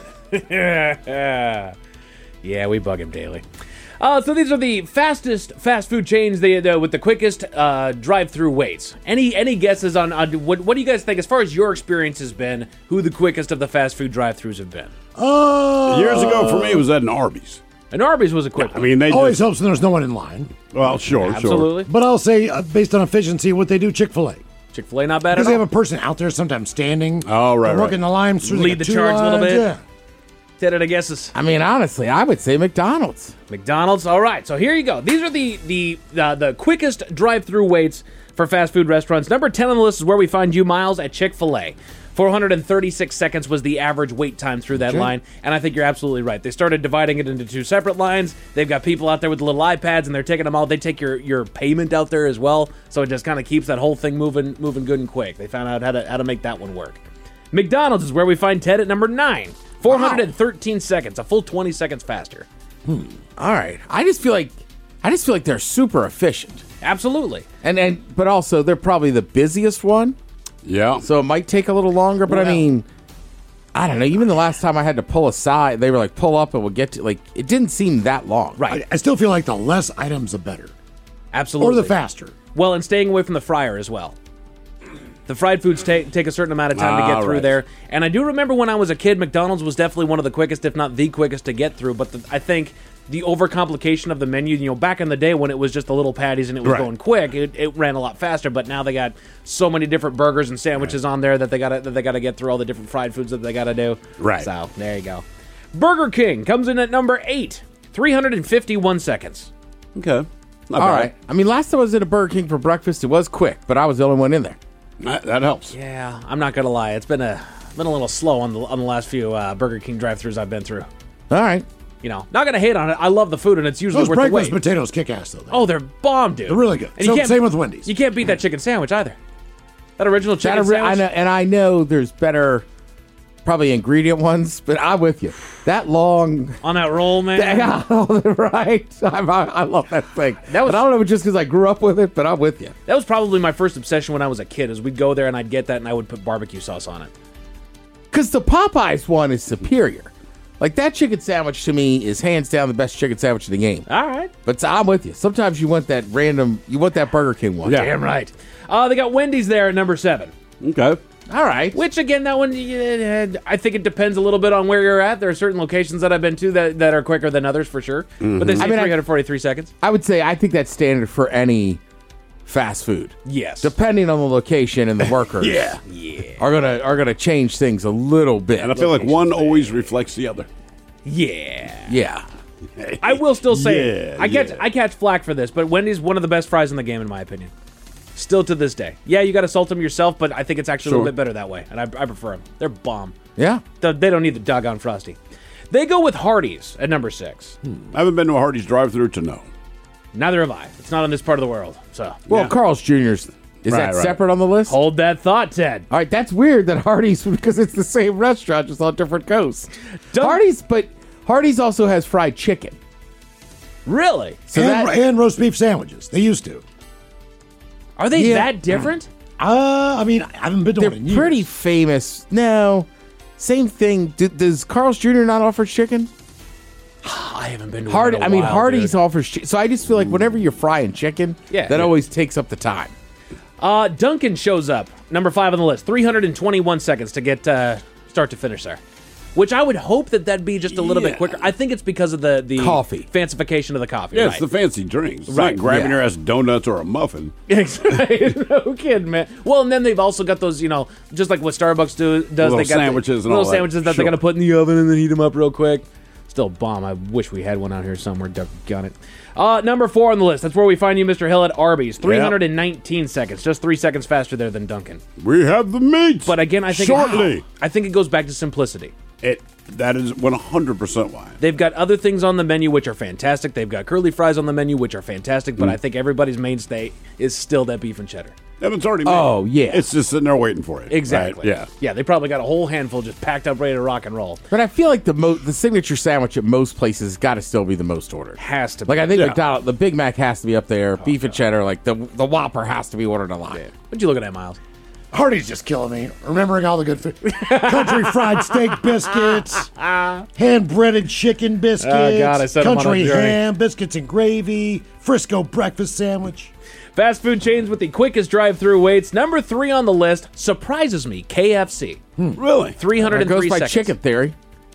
Yeah, we bug him daily. So these are the fastest fast food chains with the quickest drive-through waits. Any guesses on what do you guys think, as far as your experience has been, who the quickest of the fast food drive-thrus have been? Years ago for me, it was at an Arby's. An Arby's was a quick one. I mean, they always helps when there's no one in line. Well, sure. Absolutely. But I'll say, based on efficiency, what they do, Chick-fil-A. Chick-fil-A not bad at Because all. they have a person out there sometimes standing. Oh, right, working the lines. Lead the charge a little bit. Yeah. Tentative guesses. I mean, honestly, I would say McDonald's. McDonald's. All right, so here you go. These are the quickest drive-through waits for fast food restaurants. Number 10 on the list is where we find you, Miles, at Chick-fil-A. 436 seconds was the average wait time through that line, and I think you're absolutely right. They started dividing it into 2 separate lines. They've got people out there with the little iPads, and they're taking them out. They take your payment out there as well, so it just kind of keeps that whole thing moving good and quick. They found out how to make that one work. McDonald's is where we find Ted at number 9. 413 seconds, a full 20 seconds faster. All right. I just feel like I just feel like they're super efficient. Absolutely. But also they're probably the busiest one. Yeah. So it might take a little longer, but I mean, I don't know. Even the last time I had to pull aside, they were like, pull up and we'll get to, like, it didn't seem that long. Right. I still feel like the less items, the better. Absolutely. Or the faster. Well, and staying away from the fryer as well. The fried foods take a certain amount of time to get through there. And I do remember when I was a kid, McDonald's was definitely one of the quickest, if not the quickest, to get through. But I think the overcomplication of the menu, back in the day when it was just the little patties and it was going quick, it ran a lot faster. But now they got so many different burgers and sandwiches on there that they gotta get through all the different fried foods that they gotta do. Right. So there you go. Burger King comes in at number 8, 351 seconds. Okay. All right. I mean, last time I was at a Burger King for breakfast, it was quick, but I was the only one in there. That helps. Yeah, I'm not gonna lie. It's been a little slow on the last few Burger King drive-thrus I've been through. All right. Not gonna hate on it. I love the food, and it's usually Those worth the breakfast wait. potatoes kick ass, though. Oh, they're bomb, dude. They're really good. And So, you can't- same with Wendy's. You can't beat that chicken sandwich either. That original chicken sandwich. I know there's better, probably ingredient ones, but I'm with you. That long on that roll, man. Right. I love that thing. That was, and I don't know, just because I grew up with it, but I'm with you. That was probably my first obsession when I was a kid. Is we'd go there and I'd get that and I would put barbecue sauce on it. Because the Popeyes one is superior. Like, that chicken sandwich to me is hands down the best chicken sandwich in the game. All right. But I'm with you. Sometimes you want that Burger King one. Yeah. Damn right. They got Wendy's there at number 7. Okay. All right. Which, again, that one, I think it depends a little bit on where you're at. There are certain locations that I've been to that are quicker than others, for sure. Mm-hmm. But they say 343 seconds. I would say I think that's standard for any fast food. Yes. Depending on the location and the workers. Yeah. Are gonna change things a little bit. And I feel like one always reflects the other. Yeah. I will still say I catch flack for this, but Wendy's one of the best fries in the game, in my opinion. Still to this day. Yeah, you got to salt them yourself, but I think it's actually a little bit better that way, and I prefer them. They're bomb. Yeah. They don't need the doggone Frosty. They go with Hardee's at number 6. I haven't been to a Hardee's drive-thru to know. Neither have I. It's not in this part of the world. So. Well, Carl's Jr.'s. Is that separate on the list? Hold that thought, Ted. All right, that's weird that Hardee's, because it's the same restaurant, just on different coasts. Hardee's also has fried chicken. Really? So and roast beef sandwiches. They used to. Are they that different? I mean, I haven't been to one in years. They're pretty famous. No. Same thing. Does Carl's Jr. not offer chicken? I haven't been to one in a while, Hardee's dude. offers chicken. So I just feel like whenever you're frying chicken, that always takes up the time. Dunkin' shows up, number 5 on the list. 321 seconds to get start to finish there. Which I would hope that'd be just a little bit quicker. I think it's because of the coffee fancification of the coffee. Yeah, right. it's the fancy drinks. It's Right. not grabbing your ass donuts or a muffin. No kidding, man. Well, and then they've also got those, just like what Starbucks does. Little They got sandwiches and little all that. sandwiches that they got to put in the oven and then heat them up real quick. Still bomb. I wish we had one out here somewhere. Doggone it. Number 4 on the list. That's where we find you, Mr. Hill, at Arby's. 319 seconds. Just 3 seconds faster there than Dunkin'. We have the meat. But again, I think shortly. I think it goes back to simplicity. That is 100% why. They've got other things on the menu which are fantastic. They've got curly fries on the menu which are fantastic. But I think everybody's mainstay is still that beef and cheddar. And it's already made. Oh, yeah. It's just sitting there waiting for it. Exactly. Right? Yeah. Yeah, they probably got a whole handful just packed up, ready to rock and roll. But I feel like the signature sandwich at most places has got to still be the most ordered. Has to be. Like, I think McDonald's, the Big Mac has to be up there. Beef and cheddar, like the Whopper has to be ordered a lot. Yeah. What'd you look at that, Miles? Hardee's just killing me. Remembering all the good food. Country fried steak biscuits, hand-breaded chicken biscuits, Oh, God, I set 'em on a country journey. ham, biscuits and gravy, Frisco breakfast sandwich. Fast food chains with the quickest drive-through waits. Number 3 on the list surprises me. KFC. Really? 303 That goes by seconds. chicken theory.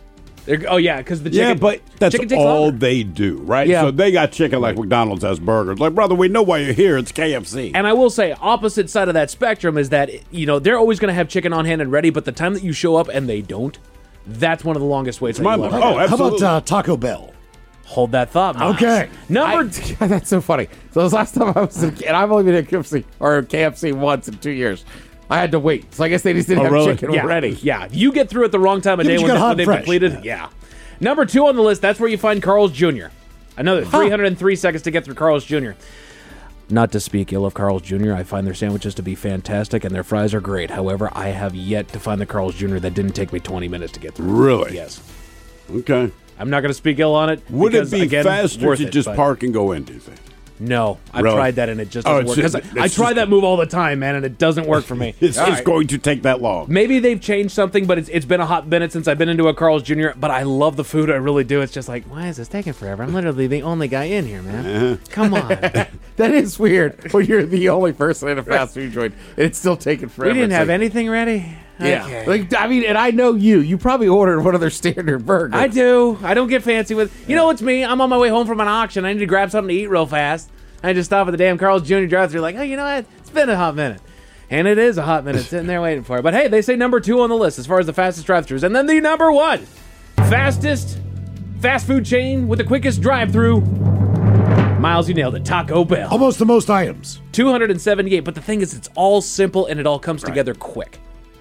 Oh yeah, because the chicken. Yeah, but that's chicken takes all longer. they do, right? Yeah. So they got chicken like McDonald's has burgers. Like, brother, we know why you're here. It's KFC. And I will say, opposite side of that spectrum is that they're always going to have chicken on hand and ready, but the time that you show up and they don't, that's one of the longest waits. my that you'll lord. ever Oh, have. How absolutely. about Taco Bell? Hold that thought, Miles. Okay. That's so funny. So this last time I was and I've only been at KFC once in 2 years. I had to wait. So I guess they just didn't have really? chicken Yeah, ready. yeah. You get through at the wrong time of Yeah, day but you when got hot they've fresh. completed. Yeah. Number 2 on the list, that's where you find Carl's Jr. Another 303 seconds to get through Carl's Jr. Not to speak ill of Carl's Jr., I find their sandwiches to be fantastic and their fries are great. However, I have yet to find the Carl's Jr. that didn't take me 20 minutes to get through. Really? Yes. Okay. I'm not going to speak ill on it. Would because, it be again, faster worth to it, just but- park and go in, do you think? No, I've Really? tried that and it just doesn't work. it's Because I try that move all the time, man, and it doesn't work for me. It's going to take that long. Maybe they've changed something, but it's been a hot minute since I've been into a Carl's Jr., but I love the food. I really do. It's just like, why is this taking forever? I'm literally the only guy in here, man. Come on. That is weird when you're the only person in a fast food joint and it's still taking forever. We didn't It's have like- anything ready? Yeah. Okay. Like, I mean, and I know you probably ordered one of their standard burgers. I do. I don't get fancy with. You know, it's me. I'm on my way home from an auction. I need to grab something to eat real fast. I just stop at the damn Carl's Jr. drive-thru like, oh, you know what? It's been a hot minute. And it is a hot minute sitting there waiting for it. But hey, they say number 2 on the list as far as the fastest drive-thrus. And then the number 1 fastest fast food chain with the quickest drive-thru. Miles, you nailed it. Taco Bell. Almost the most items. 278. But the thing is, it's all simple and it all comes together quick.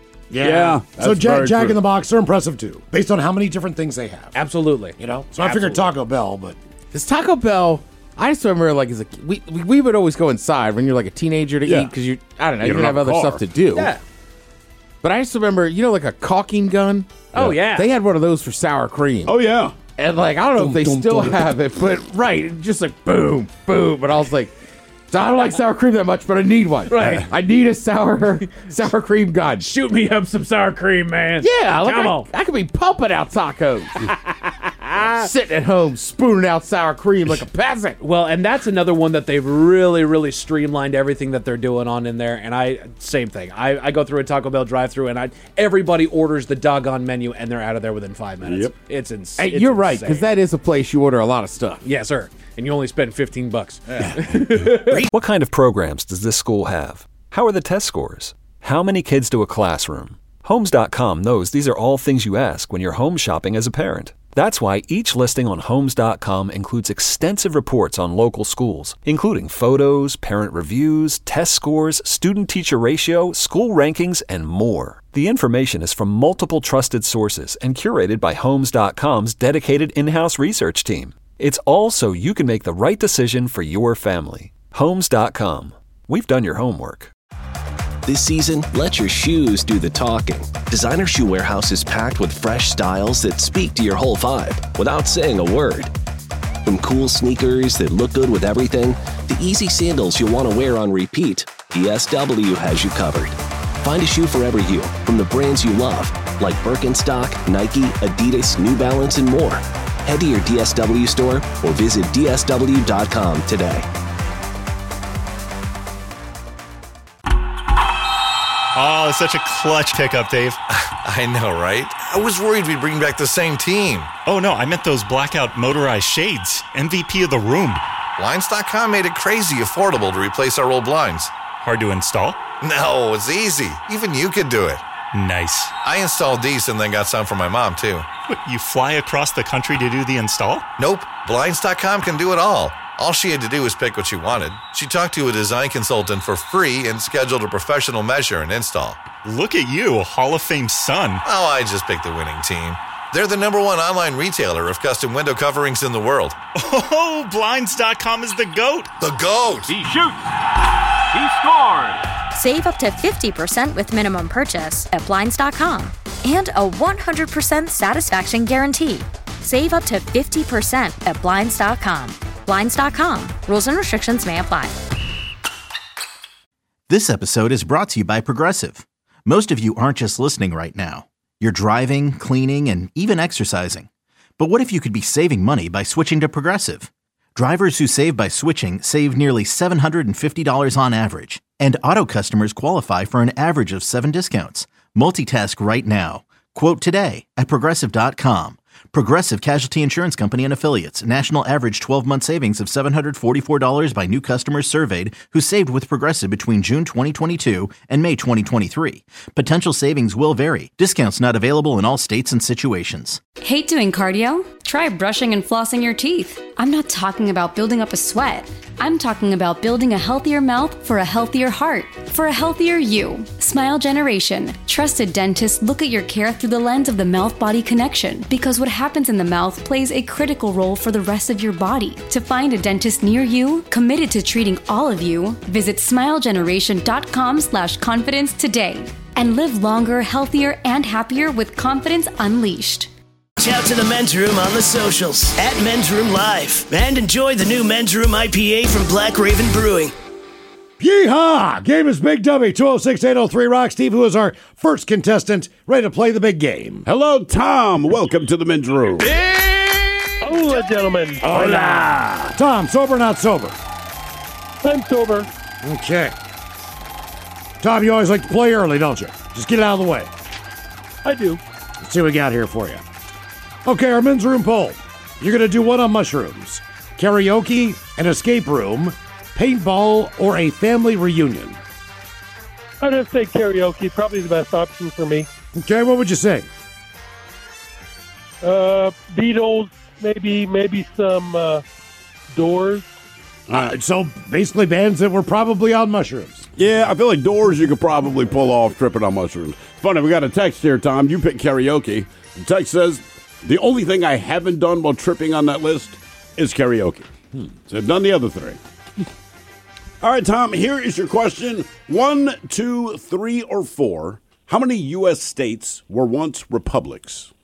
So Jack in the Box, they're impressive too, based on how many different things they have. Absolutely. You know? So I figured Taco Bell, but This Taco Bell, I just remember like as a we would always go inside when you're like a teenager to eat because you don't have other stuff to do. Yeah. But I just remember, like a caulking gun. Oh, yeah. They had one of those for sour cream. Oh, yeah. And like, I don't know if they still have it, but just like boom, boom. But I was like, I don't like sour cream that much, but I need one. Right. I need a sour cream gun. Shoot me up some sour cream, man. Yeah, like Come on. I could be pumping out tacos. Sitting at home, spooning out sour cream like a peasant. Well, and that's another one that they've really, really streamlined everything that they're doing on in there. And same thing. I go through a Taco Bell drive-thru and everybody orders the doggone menu and they're out of there within 5 minutes. Yep. It's insane. Hey, you're right, because that is a place you order a lot of stuff. Yes, sir. And you only spend $15. What kind of programs does this school have? How are the test scores? How many kids do a classroom? Homes.com knows these are all things you ask when you're home shopping as a parent. That's why each listing on Homes.com includes extensive reports on local schools, including photos, parent reviews, test scores, student-teacher ratio, school rankings, and more. The information is from multiple trusted sources and curated by Homes.com's dedicated in-house research team. It's all so you can make the right decision for your family. Homes.com. We've done your homework. This season, let your shoes do the talking. Designer Shoe Warehouse is packed with fresh styles that speak to your whole vibe without saying a word. From cool sneakers that look good with everything, to easy sandals you'll want to wear on repeat, DSW has you covered. Find a shoe for every you from the brands you love, like Birkenstock, Nike, Adidas, New Balance, and more. Head to your DSW store or visit DSW.com today. Oh, it's such a clutch pickup, Dave. I know, right? I was worried we'd bring back the same team. Oh, no, I meant those blackout motorized shades. MVP of the room. Blinds.com made it crazy affordable to replace our old blinds. Hard to install? No, it's easy. Even you could do it. Nice. I installed these and then got some for my mom, too. What, you fly across the country to do the install? Nope. Blinds.com can do it all. All she had to do was pick what she wanted. She talked to a design consultant for free and scheduled a professional measure and install. Look at you, a Hall of Fame son. Oh, I just picked the winning team. They're the #1 online retailer of custom window coverings in the world. Oh, Blinds.com is the GOAT. The GOAT! He shoots. He scores. Save up to 50% with minimum purchase at Blinds.com. And a 100% satisfaction guarantee. Save up to 50% at Blinds.com. Blinds.com. Rules and restrictions may apply. This episode is brought to you by Progressive. Most of you aren't just listening right now. You're driving, cleaning, and even exercising. But what if you could be saving money by switching to Progressive? Drivers who save by switching save nearly $750 on average. And auto customers qualify for an average of 7 discounts. Multitask right now. Quote today at Progressive.com. Progressive Casualty Insurance Company and Affiliates. National average 12-month savings of $744 by new customers surveyed who saved with Progressive between June 2022 and May 2023. Potential savings will vary. Discounts not available in all states and situations. Hate doing cardio? Try brushing and flossing your teeth. I'm not talking about building up a sweat. I'm talking about building a healthier mouth for a healthier heart, for a healthier you. Smile Generation. Trusted dentists look at your care through the lens of the mouth-body connection, because what happens in the mouth plays a critical role for the rest of your body. To find a dentist near you, committed to treating all of you, visit smilegeneration.com/confidence today and live longer, healthier, and happier with confidence unleashed. Reach out to the Men's Room on the socials at Men's Room Live and enjoy the new Men's Room IPA from Black Raven Brewing. Yeehaw! Game is Big W, 206-803-ROCK. Steve, who is our first contestant, ready to play the big game. Hello, Tom. Welcome to the Men's Room. Hola, gentlemen. Hola. Tom, sober or not sober? I'm sober. Okay. Tom, you always like to play early, don't you? Just get it out of the way. I do. Let's see what we got here for you. Okay, our Men's Room poll. You're going to do what on mushrooms? Karaoke, an escape room, paintball, or a family reunion? I'd have to say karaoke, probably the best option for me. Okay, what would you say? Beatles, maybe some Doors. So basically bands that were probably on mushrooms. Yeah, I feel like Doors you could probably pull off tripping on mushrooms. Funny, we got a text here, Tom. You picked karaoke. The text says, the only thing I haven't done while tripping on that list is karaoke. So I've done the other three. All right, Tom, here is your question. 1, 2, 3, or 4. How many U.S. states were once republics?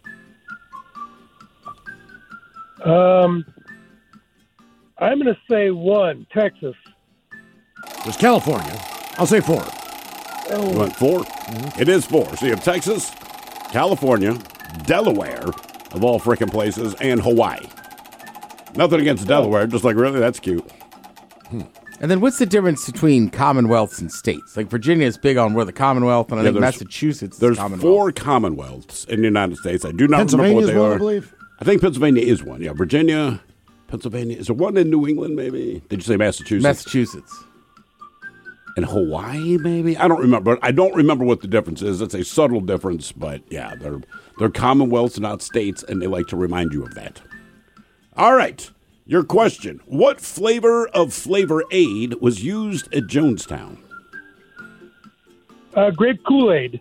I'm going to say 1, Texas. It was California. I'll say 4. You went 4? Mm-hmm. It is 4. So you have Texas, California, Delaware, of all frickin' places, and Hawaii. Nothing against Delaware, just like, really, that's cute. And then what's the difference between commonwealths and states? Like Virginia is big on we're the Commonwealth, and I think Massachusetts is There's Commonwealth. 4 commonwealths in the United States. I do not remember Pennsylvania what is they one, are. I believe. I think Pennsylvania is one. Yeah, Virginia, Pennsylvania. Is there one in New England, maybe? Did you say Massachusetts? Massachusetts. And Hawaii, maybe? I don't remember. I don't remember what the difference is. It's a subtle difference, but yeah, they're commonwealths, not states, and they like to remind you of that. All right. Your question. What flavor of Flavor Aid was used at Jonestown? Grape Kool-Aid.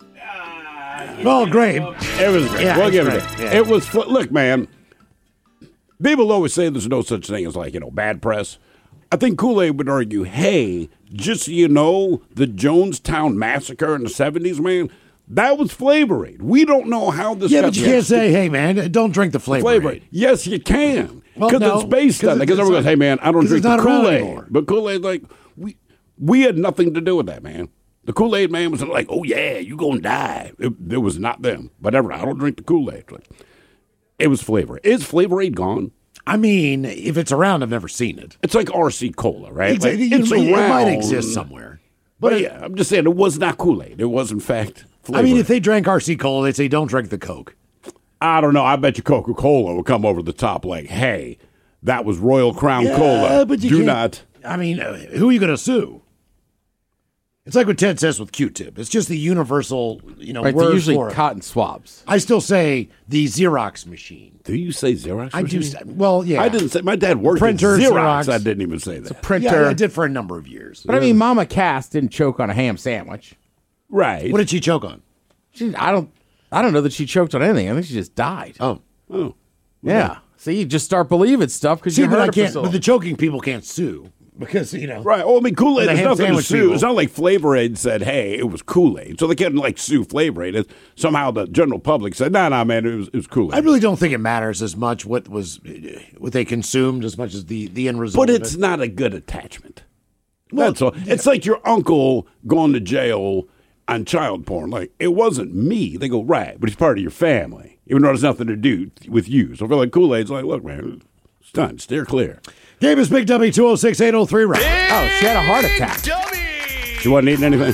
Well, grape. It was great. Yeah, we'll give it great. that. Yeah. It was, look, man, people always say there's no such thing as, bad press. I think Kool-Aid would argue, hey, just so you know, the Jonestown Massacre in the 70s, man, that was Flavor Aid. We don't know how this Yeah, got but you can't say, hey, man, don't drink the Flavor Aid. Yes, you can. Well, Because no, it's based on it. Because everyone goes, hey, man, I don't 'cause drink it's the not around Kool-Aid. anymore. But Kool-Aid, we had nothing to do with that, man. The Kool-Aid man was like, oh, yeah, you going to die. It was not them. Whatever, I don't drink the Kool-Aid. It was Flavor Aid. Is Flavor Aid gone? I mean, if it's around, I've never seen it. It's like RC Cola, right? It's around. it might exist somewhere. But yeah, I'm just saying it was not Kool-Aid. It was, in fact, Flavor I mean, Aid. if they drank RC Cola, they'd say, don't drink the Coke. I don't know. I bet you Coca-Cola would come over the top like, hey, that was Royal Crown Cola. But you Do can't- not. I mean, who are you going to sue? It's like what Ted says with Q-tip. It's just the universal, Right, word they're usually for it. cotton swabs. I still say the Xerox machine. Do you say Xerox I do. machine? Well, yeah. I didn't say. My dad worked Printer, at Xerox. Xerox. I didn't even say that. Printer. Yeah, I did for a number of years. But I mean, Mama Cass didn't choke on a ham sandwich. Right. What did she choke on? I don't know that she choked on anything. I think she just died. Oh. Yeah. So you just start believing stuff because See, you but heard I it for can't. so But long. the choking people can't sue because Right. Oh, I mean, Kool-Aid The has ham nothing to sandwich sue. people. It's not like Flavor Aid said, hey, it was Kool-Aid. So they can't, sue Flavor Aid. Somehow the general public said, no, man, it was Kool-Aid. I really don't think it matters as much what they consumed as much as the end result. But of it's it. not a good attachment. Well, That's all. It's like your uncle going to jail on child porn. Like, it wasn't me. They go, right, but he's part of your family, even though it has nothing to do with you. So I feel like Kool-Aid's like, look, man, it's done. Steer clear. Game is Big W 206-803-ROCK. Oh, she had a heart attack. She wasn't eating anything?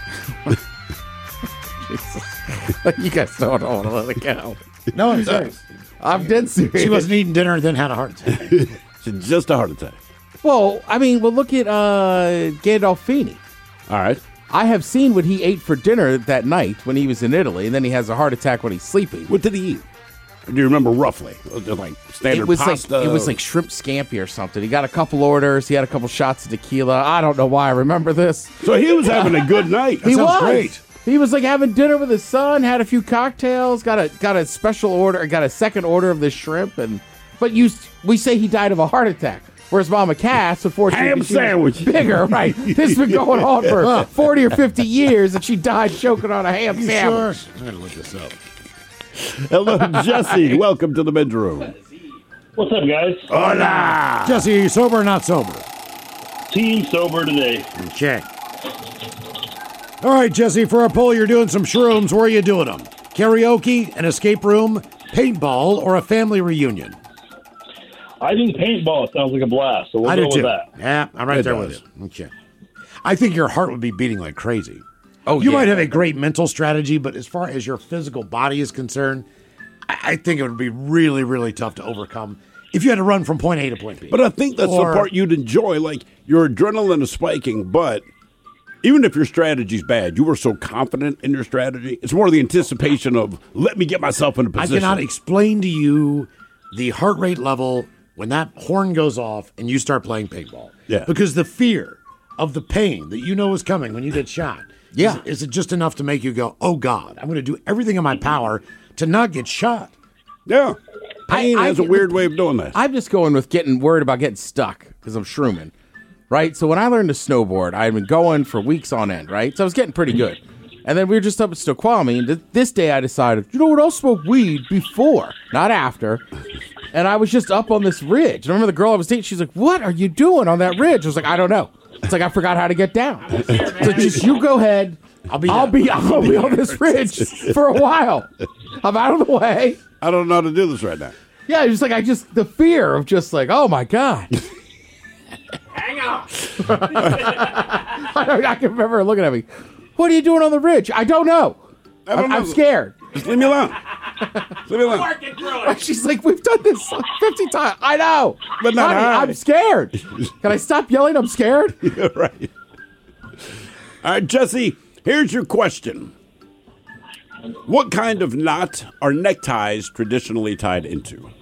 You guys don't want to let it go. No, I'm serious. I'm dead serious. She wasn't eating dinner and then had a heart attack. Just a heart attack. Well, I mean, look at Gandolfini. All right. I have seen what he ate for dinner that night when he was in Italy, and then he has a heart attack when he's sleeping. What did he eat? Do you remember roughly? Like standard It was pasta? like shrimp scampi or something. He got a couple orders. He had a couple shots of tequila. I don't know why I remember this. So he was having a good night. He was great. He was like having dinner with his son. Had a few cocktails. Got a special order. Got a second order of the shrimp. But we say he died of a heart attack. Whereas Mama Cass, unfortunately, Ham she was sandwich. bigger, right? This has been going on for 40 or 50 years, and she died choking on a ham sandwich. Sure. I'm going to look this up. Hello, Jesse. Welcome to the Men's Room. What's up, guys? Hola. Jesse, are you sober or not sober? Team sober today. Okay. All right, Jesse, for a poll, you're doing some shrooms. Where are you doing them? Karaoke, an escape room, paintball, or a family reunion? I think paintball sounds like a blast, so we'll I go do with too. that. Yeah, I'm right there with you. Okay. I think your heart would be beating like crazy. Oh, you yeah. might have a great mental strategy, but as far as your physical body is concerned, I think it would be really, really tough to overcome if you had to run from point A to point B. But I think that's the part you'd enjoy. Like, your adrenaline is spiking, but even if your strategy's bad, you were so confident in your strategy. It's more the anticipation of, let me get myself in a I position. cannot explain to you the heart rate level when that horn goes off and you start playing paintball. Yeah. Because the fear of the pain that you know is coming when you get shot. Yeah. Is it just enough to make you go, oh, God, I'm going to do everything in my power to not get shot? Yeah. Pain has a weird way of doing that. I'm just going with getting worried about getting stuck because I'm shrooming, right? So when I learned to snowboard, I had been going for weeks on end, right? So I was getting pretty good. And then we were just up at Snoqualmie, and this day I decided, you know what, I'll smoke weed before, not after. And I was just up on this ridge. And I remember the girl I was dating, she's like, what are you doing on that ridge? I was like, I don't know. It's like I forgot how to get down. So just you go ahead. I'll be on this ridge for a while. I'm out of the way. I don't know how to do this right now. Yeah, just like the fear of just like, oh my God. Hang on. I can remember her looking at me. What are you doing on the ridge? I don't know. I'm scared. Just leave me alone. Leave me alone. She's like, we've done this 50 times. I know. But not Honey, high. I'm scared. Can I stop yelling? I'm scared. Right. All right, Jesse, here's your question. What kind of knot are neckties traditionally tied into?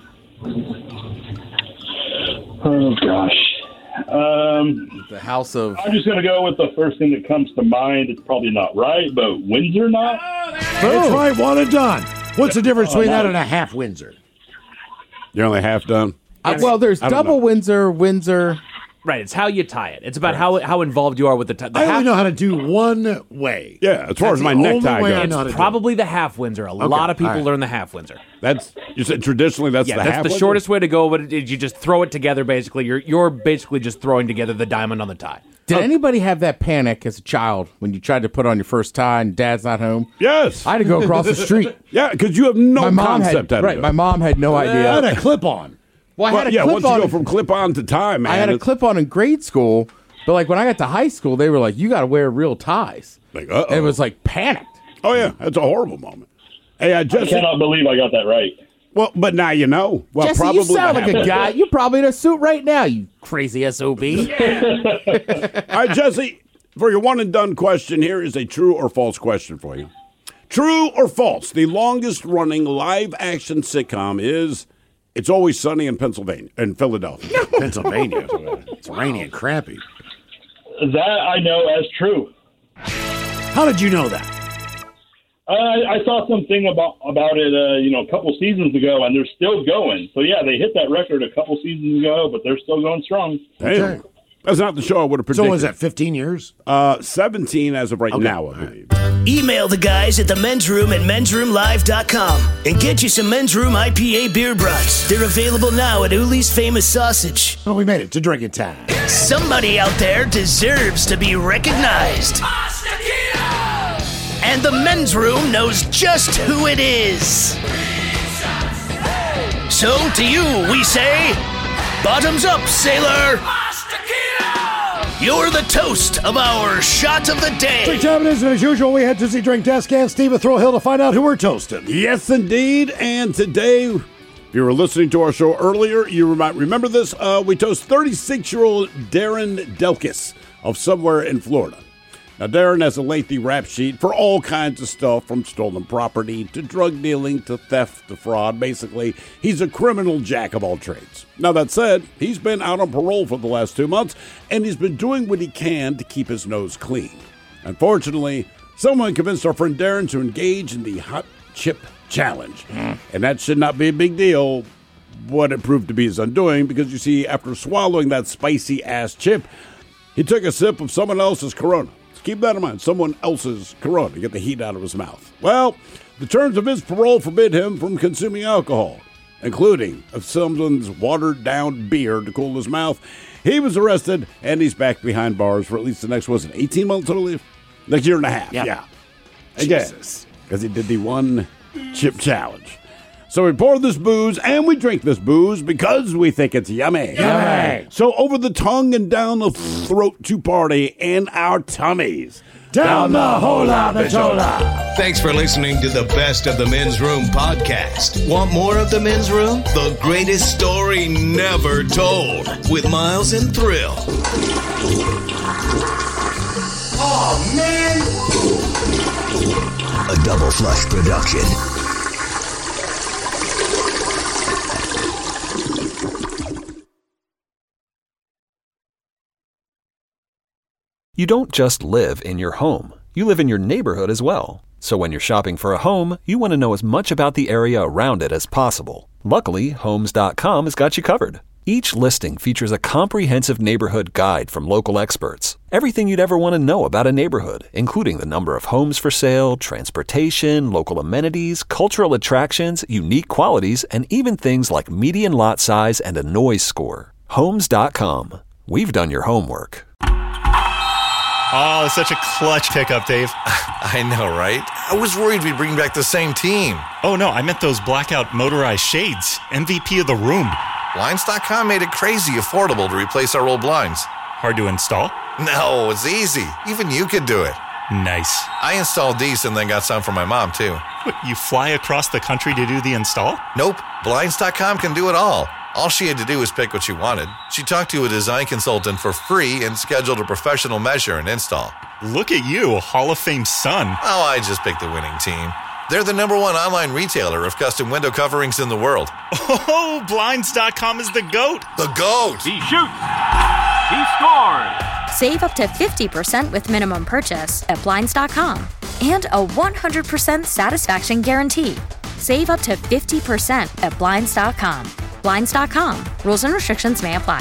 Oh, gosh. The house of... I'm just going to go with the first thing that comes to mind. It's probably not right, but Windsor knot? That's right, one and done. What's the difference between that and a half Windsor? You're only half done? Well, there's double Windsor. Right, it's how you tie it. It's about how involved you are with the tie. I only know how to do one way. Yeah, as far as That's my the necktie only way I goes. know how to It's do probably the half Windsor. A lot of people all right. learn the half Windsor. You said traditionally that's the half that's the Windsor? shortest way to go, but you just throw it together, basically. You're basically just throwing together the diamond on the tie. Did anybody have that panic as a child when you tried to put on your first tie and dad's not home? Yes. I had to go across the street. Yeah, because you have no concept how to do it. My mom had no idea. I had a clip-on. Well, I had a clip-on. Once you go from clip-on to tie, man. I had a clip-on in grade school, but like when I got to high school, they were like, you got to wear real ties. Like, uh-oh. And it was like panicked. Oh, yeah. That's a horrible moment. Hey, I cannot believe I got that right. Well, but now you know. Well, Jesse, probably you sound like a happened. guy. You're probably in a suit right now, you crazy SOB. All right, Jesse, for your one and done question, here is a true or false question for you. True or false? The longest running live action sitcom is It's Always Sunny in Philadelphia. Pennsylvania. It's rainy and crappy. That I know as true. How did you know that? I saw something about it, a couple seasons ago, and they're still going. So, yeah, they hit that record a couple seasons ago, but they're still going strong. Damn. That's not the show I would have predicted. So was that 15 years? 17 as of right now, I believe. Email the guys at the men's room at mensroomlive.com and get you some Men's Room IPA beer brats. They're available now at Uli's Famous Sausage. Well, we made it to drinking time. Somebody out there deserves to be recognized. And the Men's Room knows just who it is. So to you, we say, bottoms up, sailor. You're the toast of our shot of the day. Great job it is, and as usual, we head to the drink desk and Steve at Thrill Hill to find out who we're toasting. Yes, indeed. And today, if you were listening to our show earlier, you might remember this. We toast 36-year-old Darren Delkis of somewhere in Florida. Now, Darren has a lengthy rap sheet for all kinds of stuff, from stolen property to drug dealing to theft to fraud. Basically, he's a criminal jack of all trades. Now, that said, he's been out on parole for the last 2 months, and he's been doing what he can to keep his nose clean. Unfortunately, someone convinced our friend Darren to engage in the Hot Chip Challenge. And that should not be a big deal. What it proved to be his undoing, because you see, after swallowing that spicy-ass chip, he took a sip of someone else's Corona. Keep that in mind. Someone else's Corona to get the heat out of his mouth. Well, the terms of his parole forbid him from consuming alcohol, including of someone's watered-down beer to cool his mouth. He was arrested, and he's back behind bars for at least the next, 18 months, I believe? Next year and a half, yeah. Again, because he did the one chip challenge. So we pour this booze, and we drink this booze because we think it's yummy. Yummy. So over the tongue and down the throat to party in our tummies. Down the hola bichola. Thanks for listening to the Best of the Men's Room podcast. Want more of the Men's Room? The greatest story never told with Miles and Thrill. Oh, man. A Double Flush production. You don't just live in your home. You live in your neighborhood as well. So when you're shopping for a home, you want to know as much about the area around it as possible. Luckily, Homes.com has got you covered. Each listing features a comprehensive neighborhood guide from local experts. Everything you'd ever want to know about a neighborhood, including the number of homes for sale, transportation, local amenities, cultural attractions, unique qualities, and even things like median lot size and a noise score. Homes.com. We've done your homework. Oh, it's such a clutch pickup, Dave. I know, right? I was worried we'd bring back the same team. Oh, no, I meant those blackout motorized shades. MVP of the room. Blinds.com made it crazy affordable to replace our old blinds. Hard to install? No, it's easy. Even you could do it. Nice. I installed these and then got some for my mom, too. What, you fly across the country to do the install? Nope. Blinds.com can do it all. All she had to do was pick what she wanted. She talked to a design consultant for free and scheduled a professional measure and install. Look at you, Hall of Fame son. Oh, I just picked the winning team. They're the #1 online retailer of custom window coverings in the world. Oh, Blinds.com is the GOAT. The GOAT! He shoots. He scored. Save up to 50% with minimum purchase at Blinds.com. And a 100% satisfaction guarantee. Save up to 50% at Blinds.com. Blinds.com. Rules and restrictions may apply.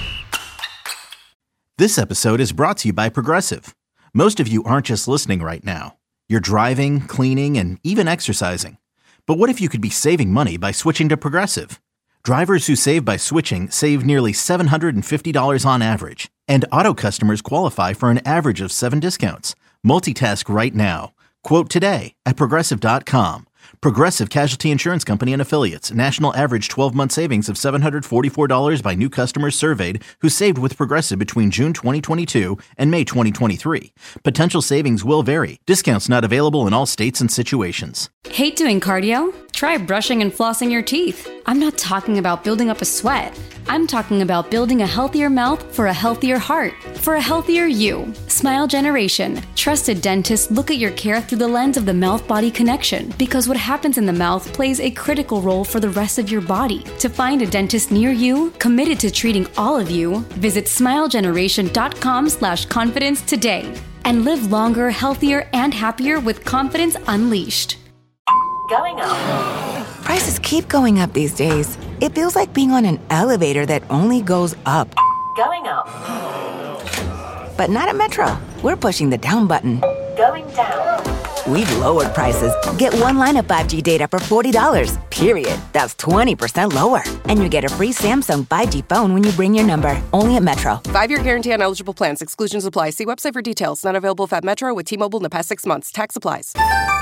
This episode is brought to you by Progressive. Most of you aren't just listening right now. You're driving, cleaning, and even exercising. But what if you could be saving money by switching to Progressive? Drivers who save by switching save nearly $750 on average. And auto customers qualify for an average of 7 discounts. Multitask right now. Quote today at Progressive.com. Progressive Casualty Insurance Company and Affiliates. National average 12-month savings of $744 by new customers surveyed who saved with Progressive between June 2022 and May 2023. Potential savings will vary. Discounts not available in all states and situations. Hate doing cardio? Try brushing and flossing your teeth. I'm not talking about building up a sweat. I'm talking about building a healthier mouth for a healthier heart, for a healthier you. Smile Generation. Trusted dentists look at your care through the lens of the mouth-body connection because what happens in the mouth plays a critical role for the rest of your body. To find a dentist near you, committed to treating all of you, visit smilegeneration.com/confidence today and live longer, healthier, and happier with confidence unleashed. Going up. Prices keep going up these days. It feels like being on an elevator that only goes up. Going up. But not at Metro. We're pushing the down button. Going down. We've lowered prices. Get one line of 5G data for $40, period. That's 20% lower. And you get a free Samsung 5G phone when you bring your number. Only at Metro. 5-year guarantee on eligible plans. Exclusions apply. See website for details. Not available at Metro with T-Mobile in the past 6 months. Tax applies.